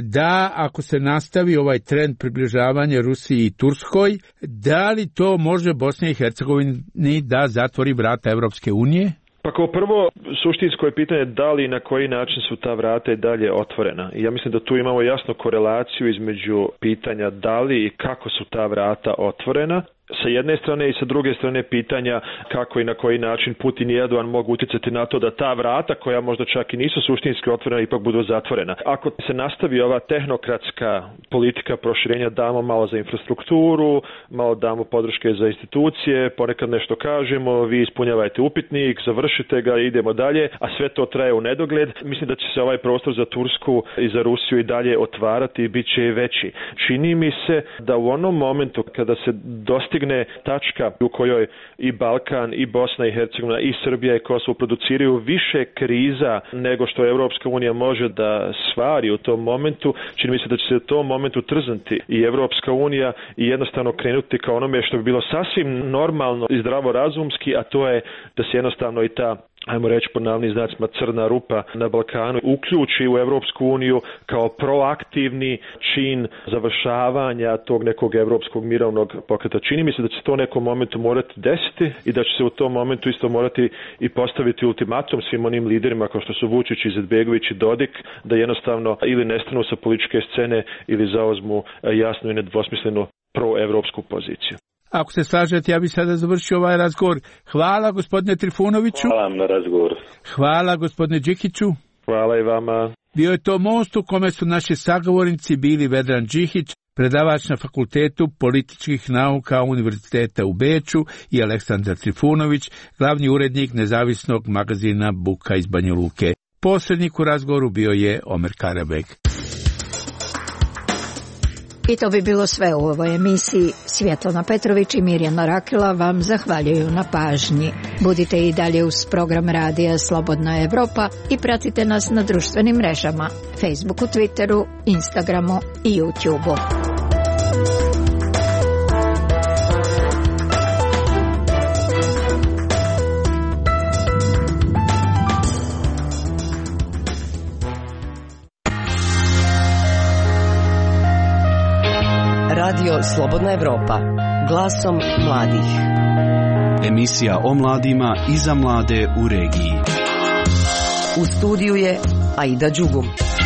da ako se nastavi ovaj trend približavanja Rusiji i Turskoj, da li to može Bosni i Hercegovini da zatvori vrata Evropske unije? Pa kao prvo, suštinsko je pitanje da li i na koji način su ta vrata i dalje otvorena. I ja mislim da tu imamo jasnu korelaciju između pitanja da li i kako su ta vrata otvorena. Sa jedne strane i sa druge strane pitanja kako i na koji način Putin i Erdogan mogu utjecati na to da ta vrata koja možda čak i nisu suštinski otvorena ipak budu zatvorena. Ako se nastavi ova tehnokratska politika proširenja, damo malo za infrastrukturu, malo damo podrške za institucije, ponekad nešto kažemo, vi ispunjavajte upitnik, završite ga, idemo dalje, a sve to traje u nedogled. Mislim da će se ovaj prostor za Tursku i za Rusiju i dalje otvarati i bit će i veći. Čini mi se da u onom momentu kada se dostigne tačka u kojoj i Balkan, i Bosna i Hercegovina, i Srbija i Kosovo produciraju više kriza nego što Evropska unija može da stvari u tom momentu, čini mi se da će se u tom momentu trznuti i Evropska unija i jednostavno krenuti ka onome što bi bilo sasvim normalno i zdravorazumski, a to je da se jednostavno i ta, ajmo reći po navodnim znacima, crna rupa na Balkanu uključi u Evropsku uniju kao proaktivni čin završavanja tog nekog evropskog mirovnog pokreta. Čini mi se da će to u nekom momentu morati desiti i da će se u tom momentu isto morati i postaviti ultimatum svim onim liderima kao što su Vučić, Izetbegović i Dodik, da jednostavno ili nestanu sa političke scene ili zauzmu jasnu i nedvosmislenu proevropsku poziciju. Ako se slažete, ja bih sada završio ovaj razgovor. Hvala gospodine Trifunoviću. Hvala vam na razgovor. Hvala gospodine Đikiću. Hvala i vama. Bio je to most u kome su naši sagovornici bili Vedran Đikić, predavač na Fakultetu političkih nauka Univerziteta u Beču, i Aleksandar Trifunović, glavni urednik nezavisnog magazina Buka iz Banja Luke. Posrednik u razgovoru bio je Omer Karabek. I to bi bilo sve u ovoj emisiji. Svjetlana Petrović i Mirjana Rakela vam zahvaljuju na pažnji. Budite i dalje uz program radija Slobodna Evropa i pratite nas na društvenim mrežama, Facebooku, Twitteru, Instagramu i YouTubeu. Radio Slobodna Evropa, glasom mladih. Emisija o mladima i za mlade u regiji. U studiju je Aida Đugum.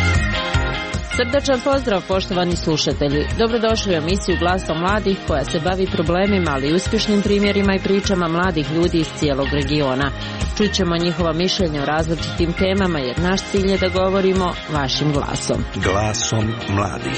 Srdačan pozdrav, poštovani slušatelji. Dobrodošli u emisiju Glasom mladih koja se bavi problemima, ali i uspješnim primjerima i pričama mladih ljudi iz cijelog regiona. Čućemo njihova mišljenja o različitim temama jer naš cilj je da govorimo vašim glasom. Glasom mladih.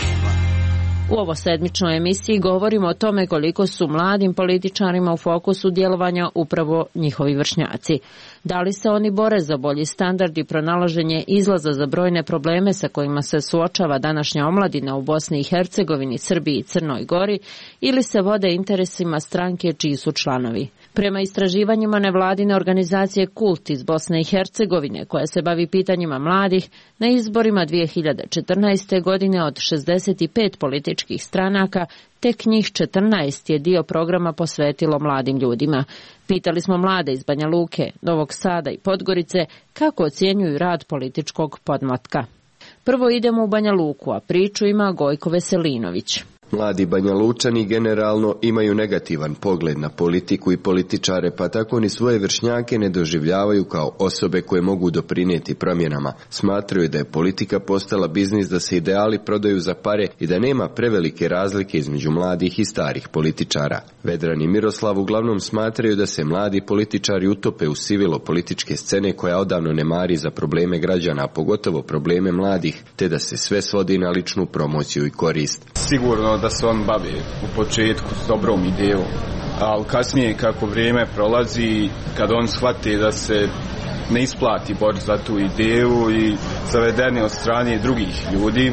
U ovo sedmičnoj emisiji govorimo o tome koliko su mladim političarima u fokusu djelovanja upravo njihovi vršnjaci. Da li se oni bore za bolji standard i pronalaženje izlaza za brojne probleme sa kojima se suočava današnja omladina u Bosni i Hercegovini, Srbiji i Crnoj Gori, ili se vode interesima stranke čiji su članovi? Prema istraživanjima nevladine organizacije Kult iz Bosne i Hercegovine, koja se bavi pitanjima mladih, na izborima 2014. godine od 65 političkih stranaka, tek njih 14 je dio programa posvetilo mladim ljudima. Pitali smo mlade iz Banja Luke, Novog Sada i Podgorice kako ocjenjuju rad političkog podmlatka. Prvo idemo u Banja Luku, a priču ima Gojko Veselinović. Mladi Banja Lučani generalno imaju negativan pogled na politiku i političare, pa tako ni svoje vršnjake ne doživljavaju kao osobe koje mogu doprinijeti promjenama. Smatraju da je politika postala biznis, da se ideali prodaju za pare i da nema prevelike razlike između mladih i starih političara. Vedran i Miroslav uglavnom smatraju da se mladi političari utope u sivilo političke scene koja odavno ne mari za probleme građana, a pogotovo probleme mladih, te da se sve svodi na ličnu promociju i korist. Sigurno da se on bavi u početku s dobrom idejom, ali kasnije kako vrijeme prolazi, kad on shvati da se ne isplati boriti za tu ideju i zavedeni od strane drugih ljudi,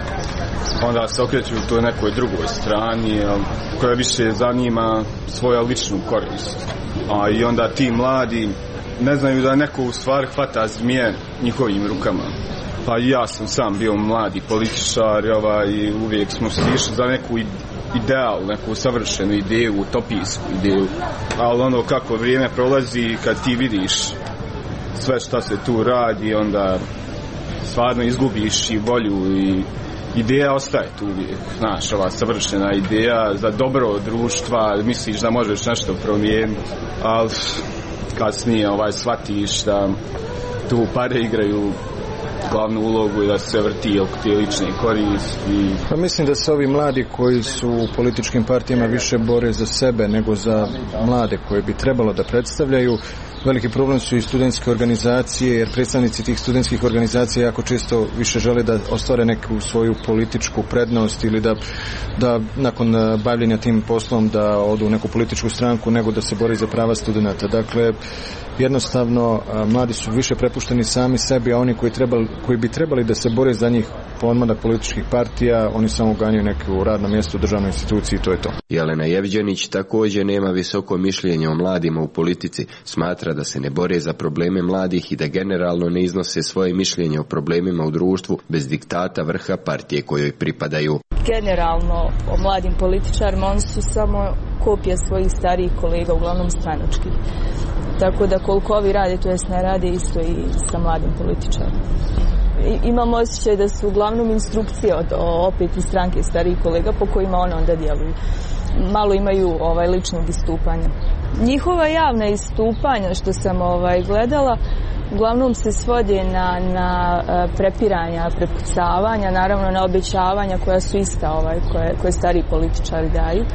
onda se okreću u toj nekoj drugoj strani koja više zanima svoja ličnu korist. A i onda ti mladi ne znaju da neko u stvari hvata zmije njihovim rukama. Pa i ja sam sam bio mladi političar i uvijek smo se išli za neku ideal, neku savršenu ideju, utopijsku ideju. Ali ono kako vrijeme prolazi, kad ti vidiš sve šta se tu radi, onda stvarno izgubiš i volju i ideja ostaje tu uvijek. Znaš, ova savršena ideja za dobro društva, misliš da možeš nešto promijeniti, ali kasnije shvatiš da tu pare igraju glavnu ulogu i da se vrti oko te lične koristi. Pa mislim da se ovi mladi koji su u političkim partijama više bore za sebe nego za mlade koje bi trebalo da predstavljaju. Veliki problem su i studentske organizacije, jer predstavnici tih studentskih organizacija jako često više žele da ostvare neku svoju političku prednost ili da nakon bavljenja tim poslom da odu u neku političku stranku nego da se bori za prava studenta. Dakle, jednostavno mladi su više prepušteni sami sebi, a oni koji bi trebali da se bore za njih podmladak političkih partija, oni samo ganjaju neko radno mjesto u državnoj instituciji i to je to. Jelena Jevđenić također nema visoko mišljenje o mladima u politici. Smatra da se ne bore za probleme mladih i da generalno ne iznose svoje mišljenje o problemima u društvu bez diktata vrha partije kojoj pripadaju. Generalno o mladim političarima, oni su samo kopija svojih starijih kolega, uglavnom stranačkih. Tako da koliko ovi rade, to jest ne rade, isto i sa mladim političarima. Imam osjećaj da su uglavnom instrukcije opet iz stranke starijih kolega po kojima one onda djeluju. Malo imaju ličnog istupanja. Njihova javna istupanja što sam gledala uglavnom se svode na prepiranja, prepucavanja, naravno na obećavanja koja su ista koje stariji političari daju,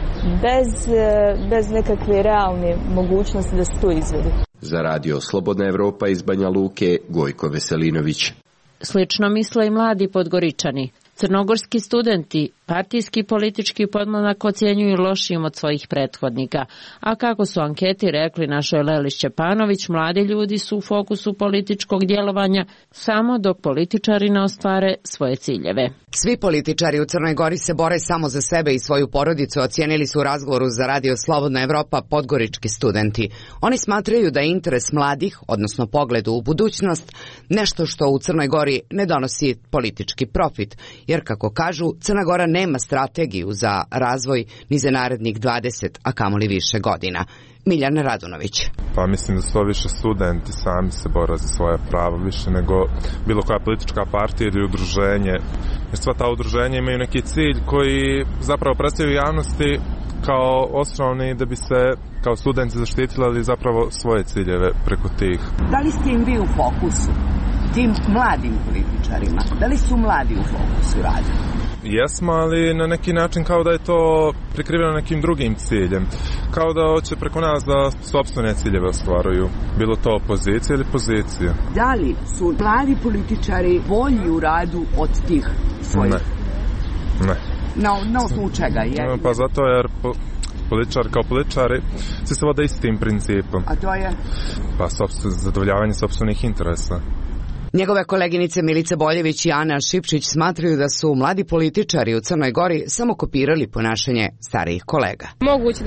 bez nekakve realne mogućnosti da se to izvedi. Za radio Slobodna Evropa iz Banja Luke, Gojko Veselinović. Slično misle i mladi Podgoričani. Crnogorski studenti partijski politički podmladak ocjenjuju lošijim od svojih prethodnika. A kako su anketi rekli našoj Leli Šćepanović, mladi ljudi su u fokusu političkog djelovanja samo dok političari ne ostvare svoje ciljeve. Svi političari u Crnoj Gori se bore samo za sebe i svoju porodicu, ocijenili su u razgovoru za Radio Slobodna Evropa podgorički studenti. Oni smatraju da je interes mladih, odnosno pogledu u budućnost, nešto što u Crnoj Gori ne donosi politički profit, jer kako kažu, Crna Gora nema strategiju za razvoj ni za narednih 20, a kamoli više godina. Miljan Radunović. Pa mislim da su to više studenti sami se bore za svoje pravo, više nego bilo koja politička partija ili udruženje. Jer sva ta udruženja imaju neki cilj koji zapravo predstavljaju javnosti kao osnovni da bi se kao studenti zaštitili, ali zapravo svoje ciljeve preko tih. Da li ste im vi u fokusu? Tim mladim političarima? Da li su mladi u fokusu rada? Jesmo, ali na neki način kao da je to prikriveno nekim drugim ciljem. Kao da hoće preko nas da sopstvene ciljeve ostvaruju. Bilo to opozicija ili pozicija. Da li su mladi političari bolji u radu od tih svojih? Ne. Na osnovu čega je? Pa zato jer političari kao političari se vode istim principom. A to je? Pa zadovoljavanje sopstvenih interesa. Njegove koleginice Milica Boljević i Ana Šipčić smatraju da su mladi političari u Crnoj Gori samo kopirali ponašanje starijih kolega. Moguće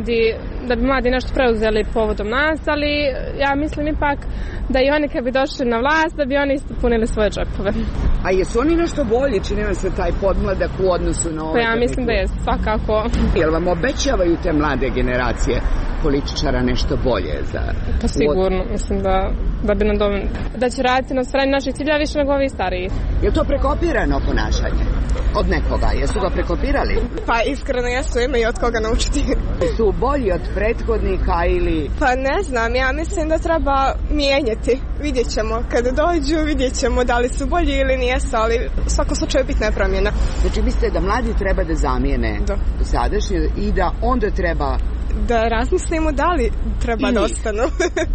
da bi mladi nešto preuzeli povodom nas, ali ja mislim ipak da i oni kad bi došli na vlast, da bi oni isto punili svoje džepove. A jesu oni nešto bolji, čini vam se taj podmladak u odnosu na ove? Pa ja mislim da je svakako. Jel vam obećavaju te mlade generacije političara nešto bolje za... Pa sigurno, mislim da bi nam da će raditi na strani naših ciljeva više nego ovi stariji. Je to prekopirano ponašanje od nekoga? Jesu ga prekopirali? Pa iskreno jesu, imaju od koga naučiti. Su bolji od prethodnika ili... Pa ne znam, ja mislim da treba mijenjati. Vidjet ćemo, kada dođu vidjet ćemo da li su bolji ili nijesu, ali u svakom slučaju bitna je promjena. Znači mislite da mladi treba da zamijene sadašnje i da onda treba... Da razmislimo da li treba da ostanu.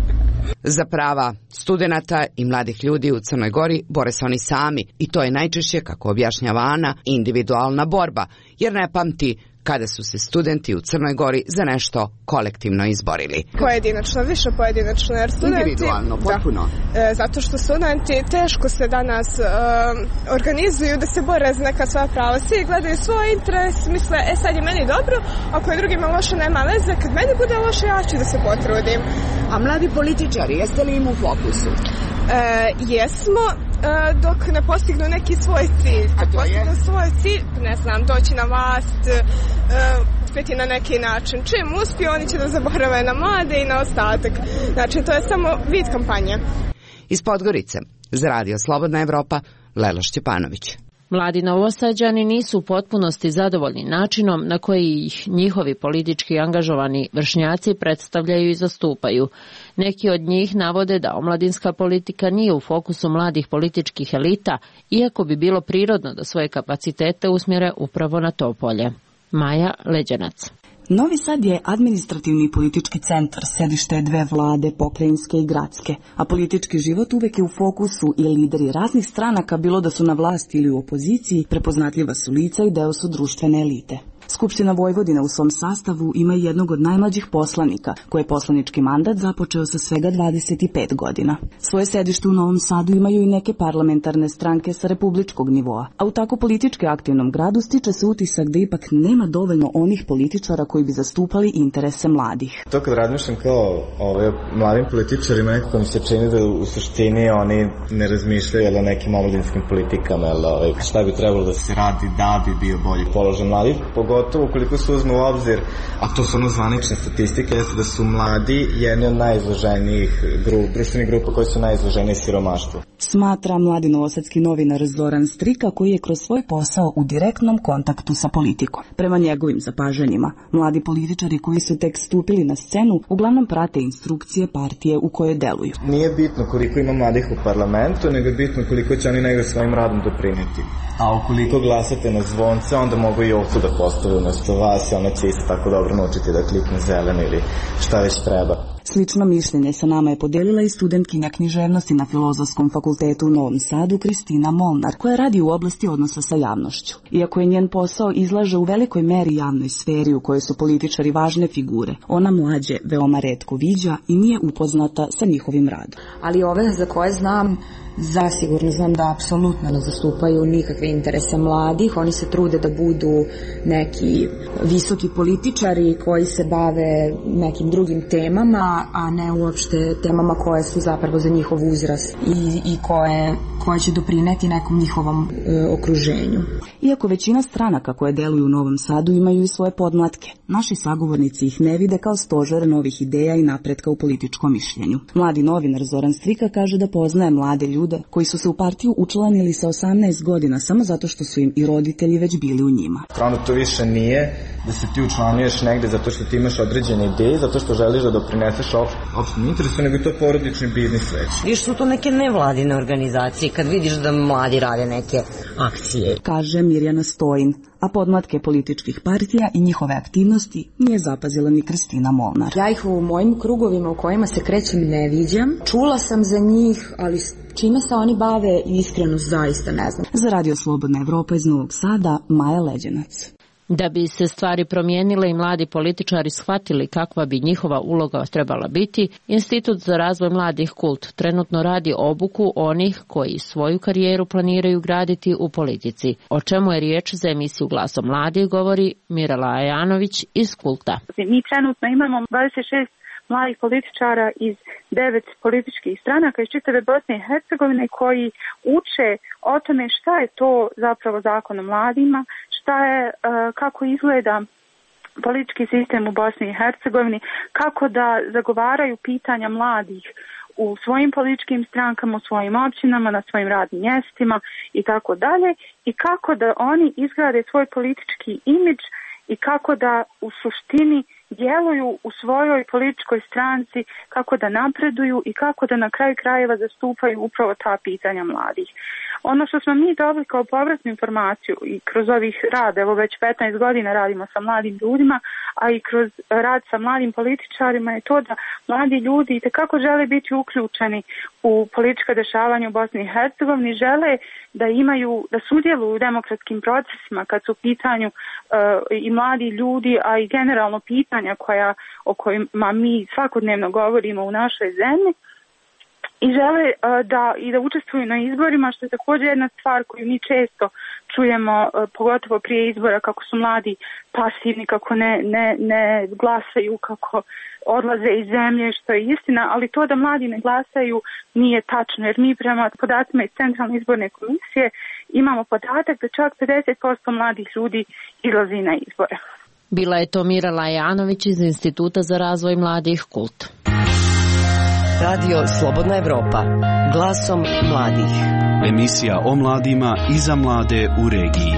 Za prava studenata i mladih ljudi u Crnoj Gori bore se oni sami i to je najčešće, kako objašnjava Ana, individualna borba, jer ne pamti kada su se studenti u Crnoj Gori za nešto kolektivno izborili. Pojedinačno, više pojedinačno, jer studenti... Individualno, potpuno. Zato što studenti teško se danas organizuju da se bore za neka svoja prava. Svi gledaju svoj interes, misle, sad je meni dobro, ako je drugima loše, nema veze, kad meni bude loše, ja ću da se potrudim. A mladi političari, jeste li im u fokusu? Jesmo, dok ne postignu neki svoj cilj. A to je? Svoj cilj, ne znam, doći na vlast, uspjeti na neki način. Čim uspiju, oni će da zaborave na mlade i na ostatak. Znači, to je samo vid kampanje. Iz Podgorice, za Radio Slobodna Evropa, Lela Šćepanović. Mladi Novosađani nisu u potpunosti zadovoljni načinom na koji ih njihovi politički angažovani vršnjaci predstavljaju i zastupaju. Neki od njih navode da omladinska politika nije u fokusu mladih političkih elita, iako bi bilo prirodno da svoje kapacitete usmjere upravo na to polje. Maja Leđanac. Novi Sad je administrativni i politički centar, sedište dve vlade, pokrajinske i gradske, a politički život uvek je u fokusu i lideri raznih stranaka, bilo da su na vlasti ili u opoziciji, prepoznatljiva su lica i deo su društvene elite. Skupština Vojvodine u svom sastavu ima jednog od najmlađih poslanika, koji je poslanički mandat započeo sa svega 25 godina. Svoje sedište u Novom Sadu imaju i neke parlamentarne stranke sa republičkog nivoa, a u tako politički aktivnom gradu stiče se utisak da ipak nema dovoljno onih političara koji bi zastupali interese mladih. To kad razmišljam kao mladim političarima, nekako mi se čini da u suštini oni ne razmišljaju o nekim omladinskim politikama, šta bi trebalo da se radi da bi bio bolji položaj mladih, pogotovo ukoliko se uzme u obzir, a to su zvanične statistike, jeste da su mladi jedni od najizloženijih društvenih grupa koji su najizloženiji siromaštvu. Smatra mladi novosadski novinar Zoran Strika, koji je kroz svoj posao u direktnom kontaktu sa politikom. Prema njegovim zapažanjima, mladi političari koji su tek stupili na scenu uglavnom prate instrukcije partije u kojoj deluju. Nije bitno koliko ima mladih u parlamentu, nego je bitno koliko će oni negdje svojim radom doprinijeti. A ukoliko glasate na zvonce, onda mogu i ovcu da postave umjesto vas i ona će isto tako dobro naučiti da klikne zeleno ili šta već treba. Slično mišljenje sa nama je podijelila i studentkinja književnosti na Filozofskom fakultetu u Novom Sadu Kristina Molnar, koja radi u oblasti odnosa sa javnošću. Iako je njen posao izlaže u velikoj meri javnoj sferi u kojoj su političari važne figure, ona mlađe veoma retko viđa i nije upoznata sa njihovim radom. Ali ove za koje znam, zasigurno znam da apsolutno ne zastupaju nikakve interese mladih. Oni se trude da budu neki visoki političari koji se bave nekim drugim temama, a ne uopšte temama koje su zapravo za njihov uzrast i koje će doprineti nekom njihovom okruženju. Iako većina stranaka koje deluju u Novom Sadu imaju i svoje podmlatke, naši sagovornici ih ne vide kao stožer novih ideja i napretka u političkom mišljenju. Mladi novinar Zoran Strika kaže da poznaje mlade ljude koji su se u partiju učlanili sa 18 godina samo zato što su im i roditelji već bili u njima. Stvarno to više nije da se ti učlanjuješ negde zato što ti imaš određene ideje, zato što želiš da doprineseš opštem interesu, nego to porodični biznis već. Viš su to neke nevladine organizacije kad vidiš da mladi rade neke akcije. Kaže Mirjana Stojin, a podmlatke političkih partija i njihove aktivnosti nije zapazila ni Kristina Molnar. Ja ih u mojim krugovima u kojima se krećem ne viđam. Čula sam za njih, ali čime se oni bave iskreno zaista ne znam. Za Radio Slobodna Evropa iz Novog Sada, Maja Leđenac. Da bi se stvari promijenile i mladi političari shvatili kakva bi njihova uloga trebala biti, Institut za razvoj mladih KULT trenutno radi obuku onih koji svoju karijeru planiraju graditi u politici. O čemu je riječ za emisiju Glasom mladih govori Mirala Ajanović iz KULTA. Mi trenutno imamo 26 mladih političara iz 9 političkih stranaka iz čitave Bosne i Hercegovine koji uče o tome šta je to zapravo zakon o mladima, šta je, kako izgleda politički sistem u Bosni i Hercegovini, kako da zagovaraju pitanja mladih u svojim političkim strankama, u svojim općinama, na svojim radnim mjestima i tako dalje, i kako da oni izgrade svoj politički imidž i kako da u suštini djeluju u svojoj političkoj stranci, kako da napreduju i kako da na kraju krajeva zastupaju upravo ta pitanja mladih. Ono što smo mi dobili kao povratnu informaciju i kroz ovih rada, evo već 15 godina radimo sa mladim ljudima, a i kroz rad sa mladim političarima je to da mladi ljudi itekako žele biti uključeni u politička dešavanja u Bosni i Hercegovini, žele da sudjeluju u demokratskim procesima kad su u pitanju i mladi ljudi, a i generalno pitanja o kojima mi svakodnevno govorimo u našoj zemlji. I žele da učestvuju na izborima, što je također jedna stvar koju mi često čujemo, pogotovo prije izbora, kako su mladi pasivni, kako ne glasaju, kako odlaze iz zemlje, što je istina, ali to da mladi ne glasaju nije tačno, jer mi prema podacima iz Centralne izborne komisije imamo podatak da čak 50% mladih ljudi izlazi na izbore. Bila je to Mirala Janović iz Instituta za razvoj mladih KULT. Radio Slobodna Evropa, glasom mladih. Emisija o mladima i za mlade u regiji.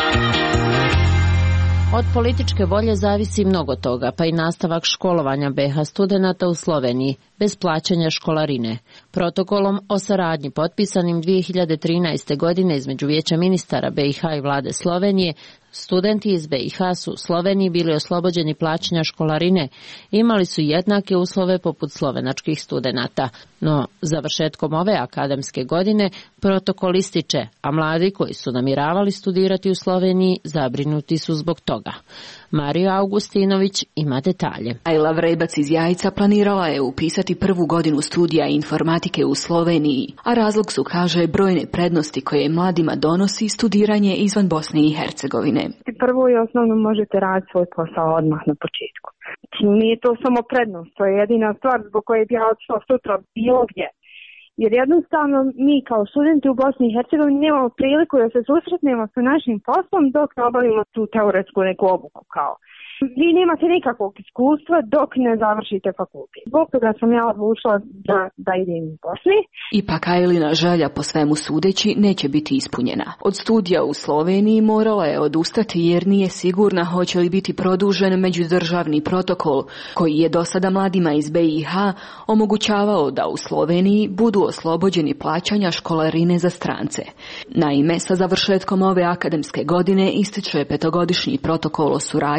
Od političke volje zavisi mnogo toga, pa i nastavak školovanja BiH studenata u Sloveniji, bez plaćanja školarine. Protokolom o saradnji potpisanim 2013. godine između Vijeća ministara BiH i vlade Slovenije, studenti iz BiH su u Sloveniji bili oslobođeni plaćanja školarine, imali su jednake uslove poput slovenačkih studenata. No, završetkom ove akademske godine protokol ističe, a mladi koji su namiravali studirati u Sloveniji zabrinuti su zbog toga. Marija Augustinović ima detalje. Ajla Vrebac iz Jajca planirala je upisati prvu godinu studija informatike u Sloveniji, a razlog su, kaže, brojne prednosti koje mladima donosi studiranje izvan Bosne i Hercegovine. Prvo i osnovno možete raditi svoj posao odmah na početku. Nije to samo prednost, to je jedina stvar zbog koje bi ja odšla sutra bilo gdje. Jer jednostavno mi kao studenti u Bosni i Hercegovini nemamo priliku da se susretnemo sa našim poslom dok ne obavimo tu teoretsku neku obuku kao. Vi nemate nikakvog iskustva dok ne završite fakultet. Zbog toga sam ja odlučila da idem u Bosni. Ipak Ajlina želja po svemu sudeći neće biti ispunjena. Od studija u Sloveniji morala je odustati jer nije sigurna hoće li biti produžen međudržavni protokol koji je do sada mladima iz BiH omogućavao da u Sloveniji budu oslobođeni plaćanja školarine za strance. Naime, sa završetkom ove akademske godine ističe 5-godišnji protokol o suradnji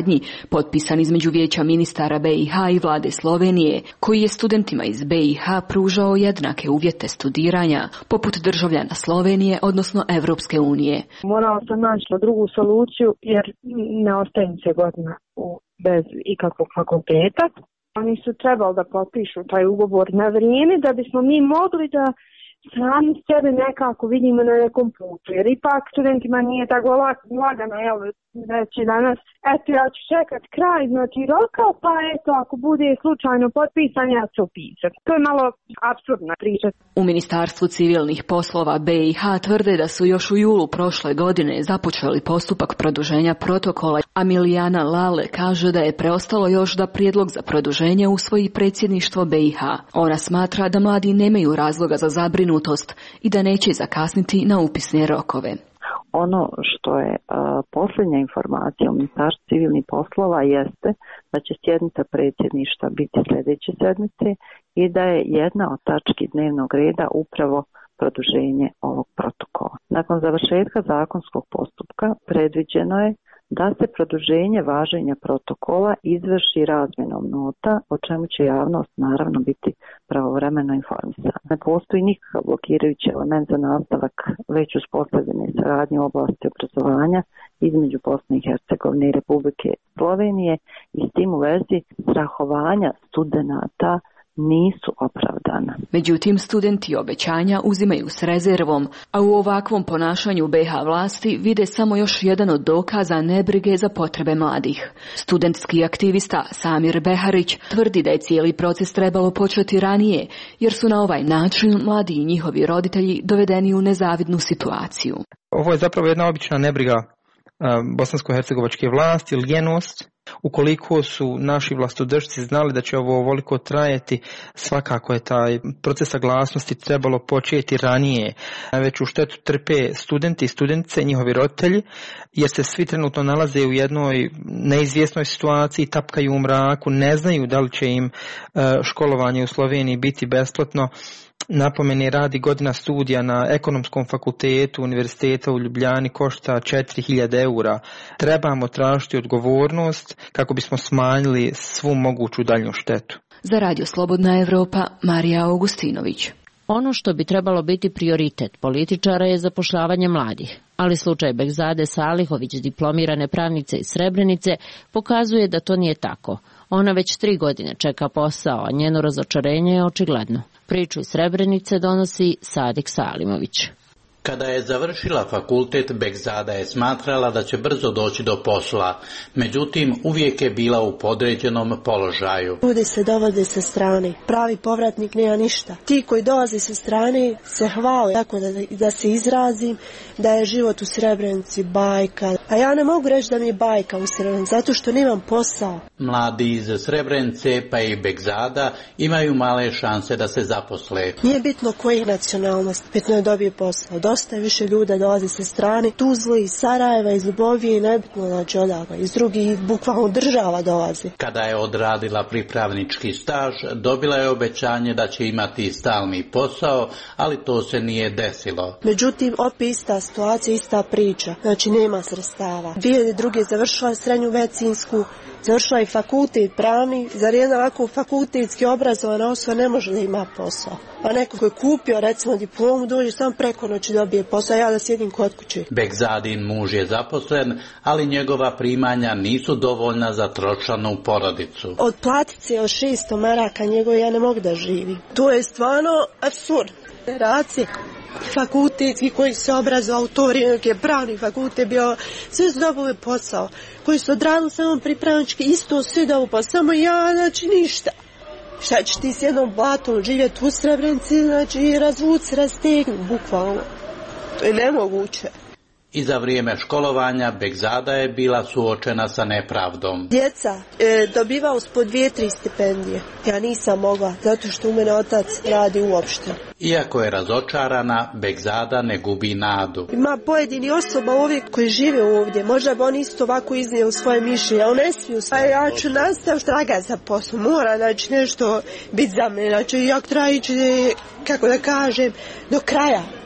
potpisan između Vijeća ministara BiH i vlade Slovenije, koji je studentima iz BiH pružao jednake uvjete studiranja, poput državljana Slovenije, odnosno Evropske unije. Morala sam naći drugu soluciju jer ne ostajem se godina bez ikakvog fakulteta. Oni su trebali da potpišu taj ugovor na vrijeme da bismo mi mogli da sami sebe nekako vidimo na nekom putu. Jer ipak studentima nije tako lagano, evo, znači danas, eto ja ću čekat kraj, znači roka, pa eto ako bude slučajno potpisan, ja ću upisati. To je malo apsurdna priča. U Ministarstvu civilnih poslova BiH tvrde da su još u julu prošle godine započeli postupak produženja protokola, a Milijana Lale kaže da je preostalo još da prijedlog za produženje usvoji predsjedništvo BiH. Ona smatra da mladi nemaju razloga za zabrinutost i da neće zakasniti na upisne rokove. Ono što je posljednja informacija u Ministarstvu civilnih poslova jeste da će sjednica predsjedništva biti sljedeće sedmice i da je jedna od tački dnevnog reda upravo produženje ovog protokola. Nakon završetka zakonskog postupka predviđeno je da se produženje važenja protokola izvrši razmjenom nota, o čemu će javnost naravno biti pravovremeno informisana. Ne postoji nikakav blokirajući element za nastavak već uspostavljene saradnje u oblasti obrazovanja između Bosne i Hercegovine i Republike Slovenije i s tim u vezi strahovanja studenata nisu opravdana. Međutim, studenti obećanja uzimaju s rezervom, a u ovakvom ponašanju BiH vlasti vide samo još jedan od dokaza nebrige za potrebe mladih. Studentski aktivista Samir Beharić tvrdi da je cijeli proces trebalo početi ranije, jer su na ovaj način mladi i njihovi roditelji dovedeni u nezavidnu situaciju. Ovo je zapravo jedna obična nebriga bosansko-hercegovačke vlasti, lijenost. Ukoliko su naši vlastodržci znali da će ovo ovoliko trajati, svakako je taj proces saglasnosti trebalo početi ranije. Najveću štetu trpe studenti i studentice, njihovi roditelji, jer se svi trenutno nalaze u jednoj neizvjesnoj situaciji, tapkaju u mraku, ne znaju da li će im školovanje u Sloveniji biti besplatno. Napomeni, radi godina studija na ekonomskom fakultetu Univerziteta u Ljubljani košta 4.000 eura. Trebamo tražiti odgovornost kako bismo smanjili svu moguću daljnju štetu. Za Radio Slobodna Evropa, Marija Augustinović. Ono što bi trebalo biti prioritet političara je zapošljavanje mladih, ali slučaj Begzade Salihović, diplomirane pravnice iz Srebrenice, pokazuje da to nije tako. Ona već 3 godine čeka posao, a njeno razočarenje je očigledno. Priču iz Srebrenice donosi Sadik Salimović. Kada je završila fakultet, Begzada je smatrala da će brzo doći do posla. Međutim, uvijek je bila u podređenom položaju. Ljudi se dovode sa strane. Pravi povratnik nema ništa. Ti koji dolaze sa strane se hvale, tako da se izrazim, da je život u Srebrenici bajka. A ja ne mogu reći da mi je bajka u Srebrenici, zato što nemam posao. Mladi iz Srebrenice, pa i Begzada, imaju male šanse da se zaposle. Nije bitno koji nacionalnost, bitno je dobije posao. Dosta je više ljuda dolazi sa strane, Tuzle, iz Sarajeva, iz Ljubovije, nebitno znači odakle, iz drugih bukvalno država dolazi. Kada je odradila pripravnički staž, dobila je obećanje da će imati stalni posao, ali to se nije desilo. Međutim, opet ista situacija, ista priča, znači nema sredstava. 2002. završila srednju medicinsku, završila i fakultet pravni, zar jedna ovako fakultetski obrazovana osoba ne može da ima posao. A neko ko je kupio recimo diplomu dođe sam preko noći dobije posao, ja da sjedim kod kuće. Begzadin muž je zaposlen, ali njegova primanja nisu dovoljna za tročlanu porodicu. Od platice od 600 maraka njegove ja ne mogu da živim. To je stvarno apsurd. Generacije fakultetski koji se obrazovao u to vrijeme, je pravni fakultet bio, sve su dobili posao. Koji su odradili samo pripravnički, isto sve dobili posao, samo ja, znači ništa. Šta ćeš ti s jednom blatom živjeti u Srebrenici, znači razvuci, rastegni, bukvalno. To je nemoguće. I za vrijeme školovanja Begzada je bila suočena sa nepravdom. Djeca dobivao po 2-3 stipendije. Ja nisam mogla, zato što u mene otac radi uopšte. Iako je razočarana, Begzada ne gubi nadu. Ima pojedini osoba ovdje koji žive ovdje. Možda bi oni isto ovako iznijeli svoje mišljenje, ali ne smiju. A ja ću nastaviti tragati za posao. Mora znači nešto biti za mene. Znači, jak treba ići, kako da kažem, do kraja.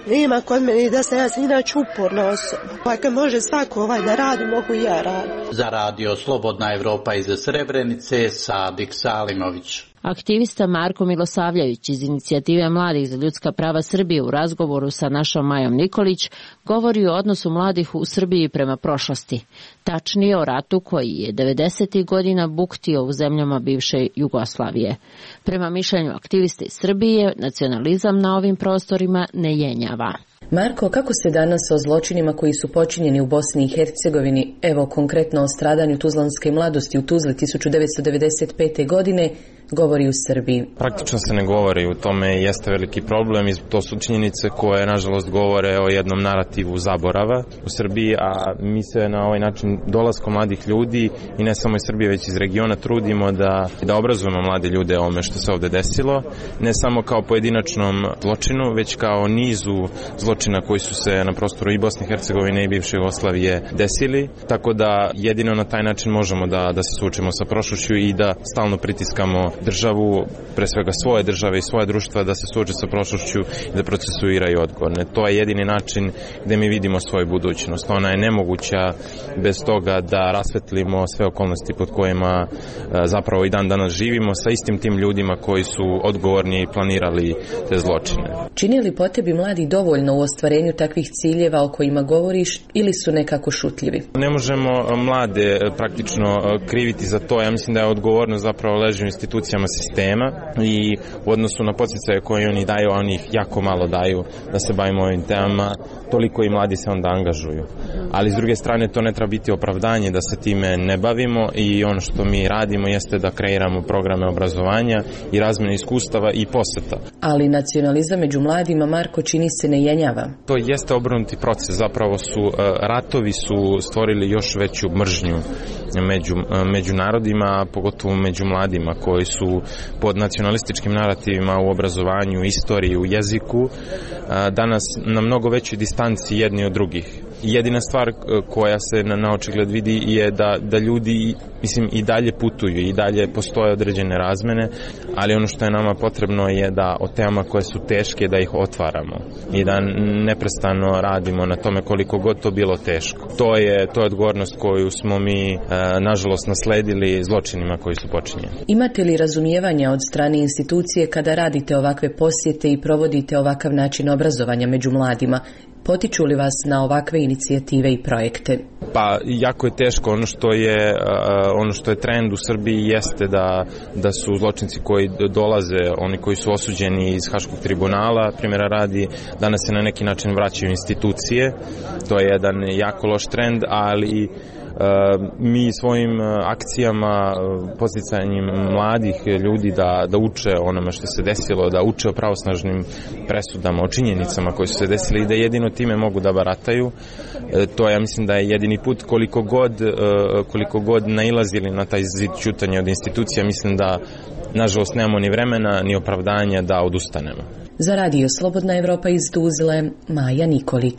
Nema kod mene da se, ja sam inače uporna osoba. Kad može svako da radi, mogu i ja raditi. Za radio Slobodna Evropa iz Srebrenice, Sadik Salimović. Aktivista Marko Milosavljević iz Inicijative mladih za ljudska prava Srbije u razgovoru sa našom Majom Nikolić govori o odnosu mladih u Srbiji prema prošlosti. Tačnije o ratu koji je 90. godina buktio u zemljama bivše Jugoslavije. Prema mišljenju aktivista iz Srbije, nacionalizam na ovim prostorima ne jenjava. Marko, kako se danas o zločinima koji su počinjeni u Bosni i Hercegovini, evo konkretno o stradanju tuzlanske mladosti u Tuzli 1995. godine, govori u Srbiji? Praktično se ne govori, u tome jeste veliki problem i to su činjenice koje nažalost govore o jednom narativu zaborava u Srbiji, a mi se na ovaj način dolaskom mladih ljudi i ne samo iz Srbije već iz regiona trudimo da obrazujemo mlade ljude o ome što se ovde desilo, ne samo kao pojedinačnom zločinu, već kao nizu zločina koji su se na prostoru i Bosne i Hercegovine i bivše Jugoslavije desili, tako da jedino na taj način možemo da se suočimo sa prošlošću i da stalno pritiskamo državu, pre svega svoje države i svoje društva, da se suoče sa prošlošću i da procesuiraju odgovorne. To je jedini način gde mi vidimo svoju budućnost. Ona je nemoguća bez toga da rasvetlimo sve okolnosti pod kojima zapravo i dan danas živimo sa istim tim ljudima koji su odgovorni i planirali te zločine. Čini li po tebi mladi dovoljno u ostvarenju takvih ciljeva o kojima govoriš ili su nekako šutljivi? Ne možemo mlade praktično kriviti za to. Ja mislim da je odgovornost zapravo leži u institucijama sistema i u odnosu na podsticaje koje oni daju, oni ih jako malo daju da se bavimo ovim temama, toliko i mladi se onda angažuju. Ali s druge strane to ne treba biti opravdanje da se time ne bavimo i ono što mi radimo jeste da kreiramo programe obrazovanja i razmjene iskustava i poseta. Ali nacionalizam među mladima, Marko, čini se ne jenjava. To jeste obrnuti proces, zapravo su ratovi su stvorili još veću mržnju među narodima, pogotovo među mladima koji su pod nacionalističkim narativima u obrazovanju, istoriji, u jeziku, danas na mnogo većoj distanci jedni od drugih. Jedina stvar koja se na očigled vidi je da ljudi, mislim, i dalje putuju, i dalje postoje određene razmene, ali ono što je nama potrebno je da o temama koje su teške da ih otvaramo i da neprestano radimo na tome koliko god to bilo teško. To je odgovornost koju smo mi nažalost nasledili zločinima koji su počinjeni. Imate li razumijevanja od strane institucije kada radite ovakve posjete i provodite ovakav način obrazovanja među mladima? Potiču li vas na ovakve inicijative i projekte? Pa jako je teško. Ono što je trend u Srbiji jeste da su zločinci koji dolaze, oni koji su osuđeni iz Haškog tribunala, primjera radi, danas se na neki način vraćaju institucije. To je jedan jako loš trend, ali mi svojim akcijama, podsticanjem mladih ljudi da uče onome što se desilo, da uče o pravosnažnim presudama, o činjenicama koje su se desile i da jedino time mogu da barataju. To ja mislim da je jedini put, koliko god nailazili na taj zid ćutanja od institucija, mislim da nažalost nemamo ni vremena ni opravdanja da odustanemo. Za radio Slobodna Evropa iz Tuzle, Maja Nikolić.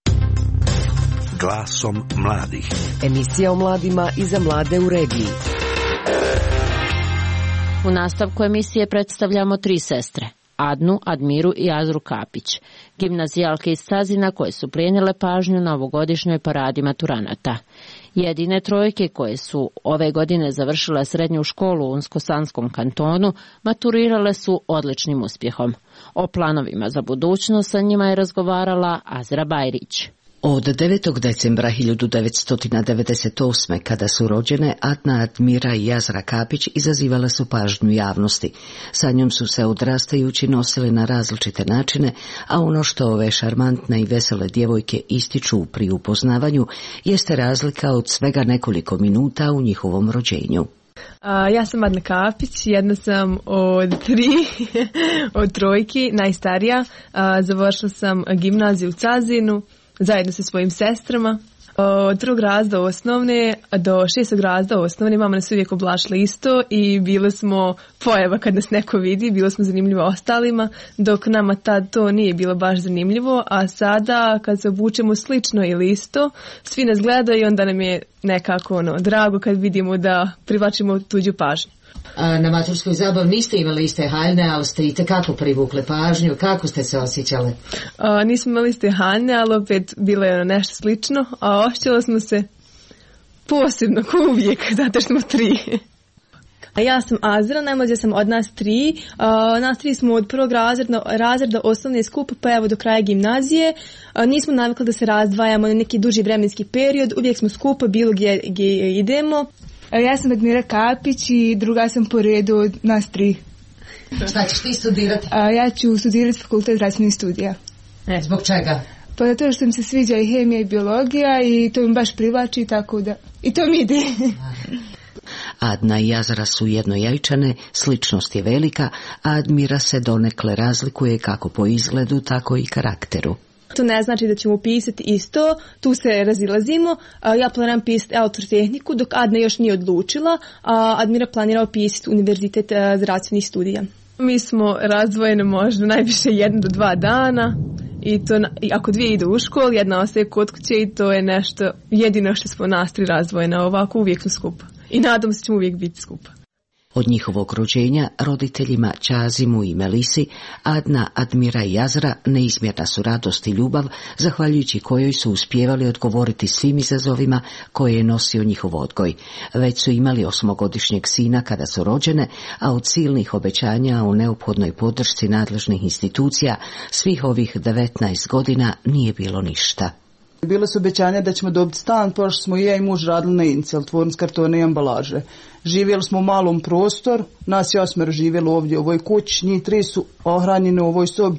Glasom mladih. Emisija o mladima i za mlade u regiji. U nastavku emisije predstavljamo 3 sestre. Adnu, Admiru i Azru Kapić. Gimnazijalke iz Cazina koje su plijenile pažnju na ovogodišnjoj paradi maturanata. Jedine trojke koje su ove godine završile srednju školu u Unsko-Sanskom kantonu maturirale su odličnim uspjehom. O planovima za budućnost sa njima je razgovarala Azra Bajrić. Od 9. decembra 1998. kada su rođene, Adna, Admira i Azra Kapić izazivale su pažnju javnosti. Sa njom su se odrastajući nosile na različite načine, a ono što ove šarmantne i vesele djevojke ističu pri upoznavanju jeste razlika od svega nekoliko minuta u njihovom rođenju. Ja sam Adna Kapić, jedna sam od 3, od trojki, najstarija. Završila sam gimnaziju u Cazinu zajedno sa svojim sestrama. Od 1. razreda osnovne do 6. razreda osnovne mama nas uvijek oblačila isto i bili smo pojava kad nas neko vidi, bilo smo zanimljivo ostalima, dok nama tad to nije bilo baš zanimljivo, a sada kad se obučemo slično ili isto, svi nas gledaju i onda nam je nekako drago kad vidimo da privlačimo tuđu pažnju. Na maturskoj zabavi niste imali iste haljne, ali ste itekako privukle pažnju. Kako ste se osjećale? Nismo imali iste haljne, ali opet bilo je nešto slično, a osjećala smo se posebno ko uvijek, zato što smo 3. Ja sam Azra, najmlađa sam od nas 3. Nas 3 smo od 1. razreda osnovne skupa pa evo do kraja gimnazije. Nismo navikli da se razdvajamo na neki duži vremenski period, uvijek smo skupa bilo gdje idemo. Ja sam Admira Kapić i druga sam po redu od nas 3. Šta ćeš ti studirati? Ja ću studirati fakultet zdravstvenih studija. Zbog čega? Pa zato što mi se sviđa i hemija i biologija i to mi baš privlači, tako da i to mi ide. Adna i Azra su jednojajčane, sličnost je velika, a Admira se donekle razlikuje kako po izgledu, tako i karakteru. To ne znači da ćemo pisati isto, tu se razilazimo. Ja planiram pisati elektrotehniku, dok Adna još nije odlučila, a Admira planirao pisati univerzitet zdravstvenih studija. Mi smo razdvojene možda najviše 1 do 2 dana i to ako 2 idu u školu, 1 ostaje kod kuće i to je nešto jedino što smo nas 3 razdvojene, ovako uvijek smo skupa. I nadam se ćemo uvijek biti skupa. Od njihovog rođenja roditeljima Čazimu i Melisi, Adna, Admira i Azra neizmjerna su radost i ljubav, zahvaljujući kojoj su uspijevali odgovoriti svim izazovima koje je nosio njihov odgoj. Već su imali 8-godišnjeg sina kada su rođene, a od silnih obećanja o neophodnoj podršci nadležnih institucija svih ovih 19 godina nije bilo ništa. Bilo su obećanja da ćemo dobiti stan, pošto smo i ja i muž radili na Incel, tvornic kartona i ambalaže. Živjeli smo u malom prostoru, nas je 8 živjeli ovdje u ovoj kući, njih 3 su ohranjeni u ovoj sobi,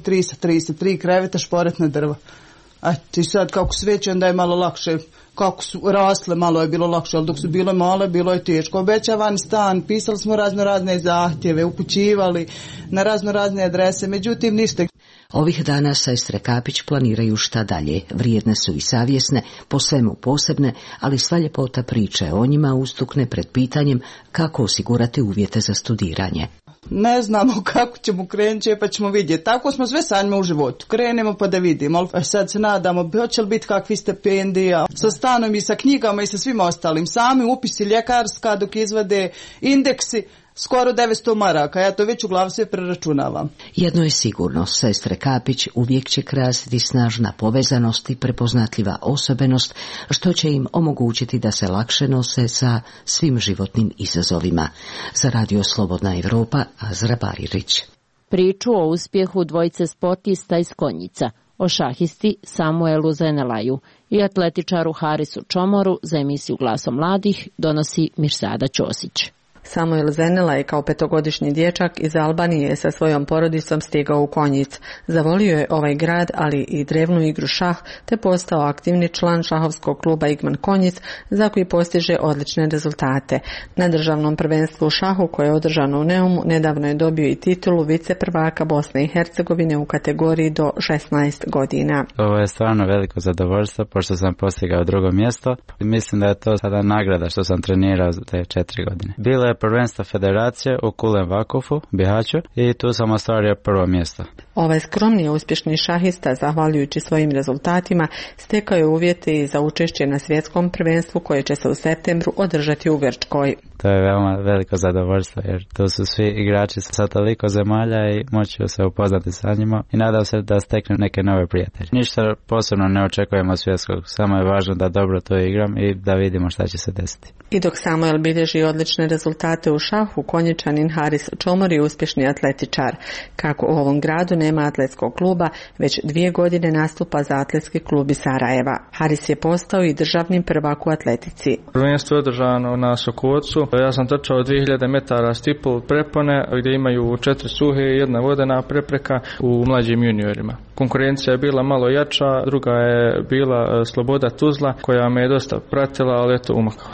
3 kreveta, šporetna drva. A ti sad kako sveće, onda je malo lakše, kako su rasle, malo je bilo lakše, ali dok su bile male, bilo je teško. Obećavan stan, pisali smo razne zahtjeve, upućivali na razne adrese, međutim ništa. Ovih dana sestre Kapić planiraju šta dalje. Vrijedne su i savjesne, po svemu posebne, ali sva ljepota priče o njima ustukne pred pitanjem kako osigurati uvjete za studiranje. Ne znamo kako ćemo krenuti, pa ćemo vidjeti. Tako smo sve sanjima u životu. Krenemo pa da vidimo. A sad se nadamo, hoće li biti kakvi stipendija sa stanom i sa knjigama i sa svim ostalim. Sami upisi ljekarska dok izvade indeksi. Skoro 900 maraka, ja to već u glavi sve preračunavam. Jedno je sigurno, sestre Kapić uvijek će krasiti snažna povezanost i prepoznatljiva osobenost, što će im omogućiti da se lakše nose sa svim životnim izazovima. Za Radio Slobodna Evropa, Azra Baririć. Priču o uspjehu dvojice sportista iz Konjica, o šahisti Samuelu Zenelaju i atletičaru Harisu Čomoru za emisiju Glasom mladih donosi Mirsada Ćosić. Samuel Zenelaj kao 5-godišnji dječak iz Albanije sa svojom porodicom stigao u Konjic. Zavolio je ovaj grad, ali i drevnu igru šah, te postao aktivni član šahovskog kluba Igman Konjic, za koji postiže odlične rezultate. Na državnom prvenstvu u šahu, koje je održano u Neumu, nedavno je dobio i titulu viceprvaka Bosne i Hercegovine u kategoriji do 16 godina. Ovo je stvarno veliko zadovoljstvo, pošto sam postigao 2. mjesto. Mislim da je to sada nagrada što sam trenirao te 4 godine. Bilo je prvenstvo federacije u Kulem Vakufu, Bihaću, i tu sam ostvario 1. mjesto. Ovaj skromni uspješni šahista, zahvaljujući svojim rezultatima, stekao je uvjete za učešće na svjetskom prvenstvu koje će se u septembru održati u Grčkoj. To je veoma veliko zadovoljstvo, jer tu su svi igrači sa toliko zemalja i moću se upoznati sa njima i nadam se da steknem neke nove prijatelje. Ništa posebno ne očekujemo svjetskog, samo je važno da dobro to igram i da vidimo šta će se desiti. I dok Samuel bilježi odlične rezultate u šahu, Konjičanin Haris Čomor je uspješni atletičar. Kako u ovom gradu nema atletskog kluba, već 2 godine nastupa za atletski klub iz Sarajeva. Haris je postao i državnim prvak u atletici. Prvenstvo je održano na Sokocu. Ja sam trčao 2000 metara stipl prepone gdje imaju 4 suhe i 1 vodena prepreka u mlađim juniorima. Konkurencija je bila malo jača, druga je bila Sloboda Tuzla koja me je dosta pratila, ali eto umakao sam.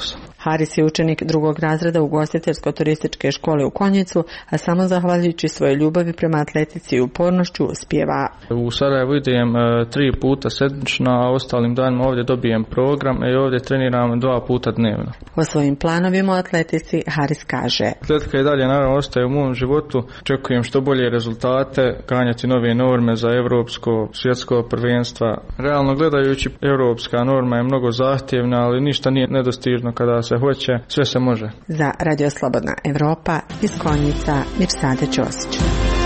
Haris je učenik 2. razreda ugostiteljsko-turističke škole u Konjicu, a samo zahvaljujući svoje ljubavi prema atletici i upornošću uspijeva. U Sarajevu idem 3 puta sedmično, a ostalim danima ovdje dobijem program i ovdje treniram 2 puta dnevno. O svojim planovima o atletici Haris kaže: Atletika i dalje naravno ostaje u mom životu. Očekujem što bolje rezultate, ganjati nove norme za evropsko, svjetsko prvenstva. Realno gledajući, europska norma je mnogo zahtjevna, ali ništa nije nedostižno kada se hoće, sve se može. Za Radio Slobodna Evropa iz Konjica, Mirsade Ćosić.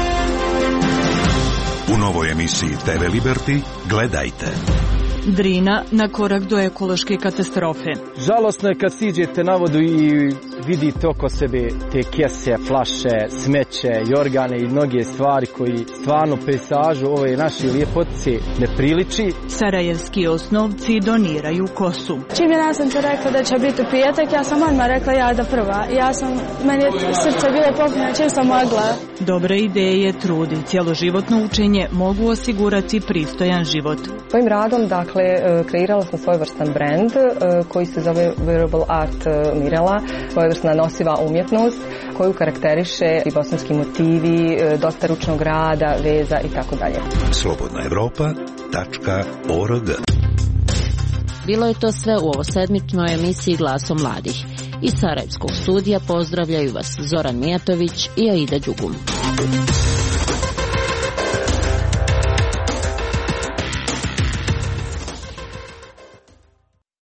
U novoj emisiji TV Liberty gledajte. Drina na korak do ekološke katastrofe. Žalosno je kad siđete na vodu i vidite oko sebe te kese, flaše, smeće, jorgane i mnoge stvari koji stvarno pejsažu ove naše lijepotice ne priliči. Sarajevski osnovci doniraju kosu. Čim je nastavnica rekla da će biti u petak, ja sam odmah rekla ja da prva. Meni je srce bilo popunjeno čim sam mogla. Dobre ideje, trud i cjeloživotno učenje mogu osigurati pristojan život. Svojim radom, dakle, kreirala sam svojevrstan brand koji se zove Wearable Art Mirela, svojevrsna nosiva umjetnost koju karakteriše i bosanski motivi, dosta ručnog rada, veza i tako dalje. slobodnaevropa.org. Bilo je to sve u ovosedmičnoj emisiji Glasom mladih. Iz Sarajevskog studija pozdravljaju vas Zoran Mijatović i Aida Đugum.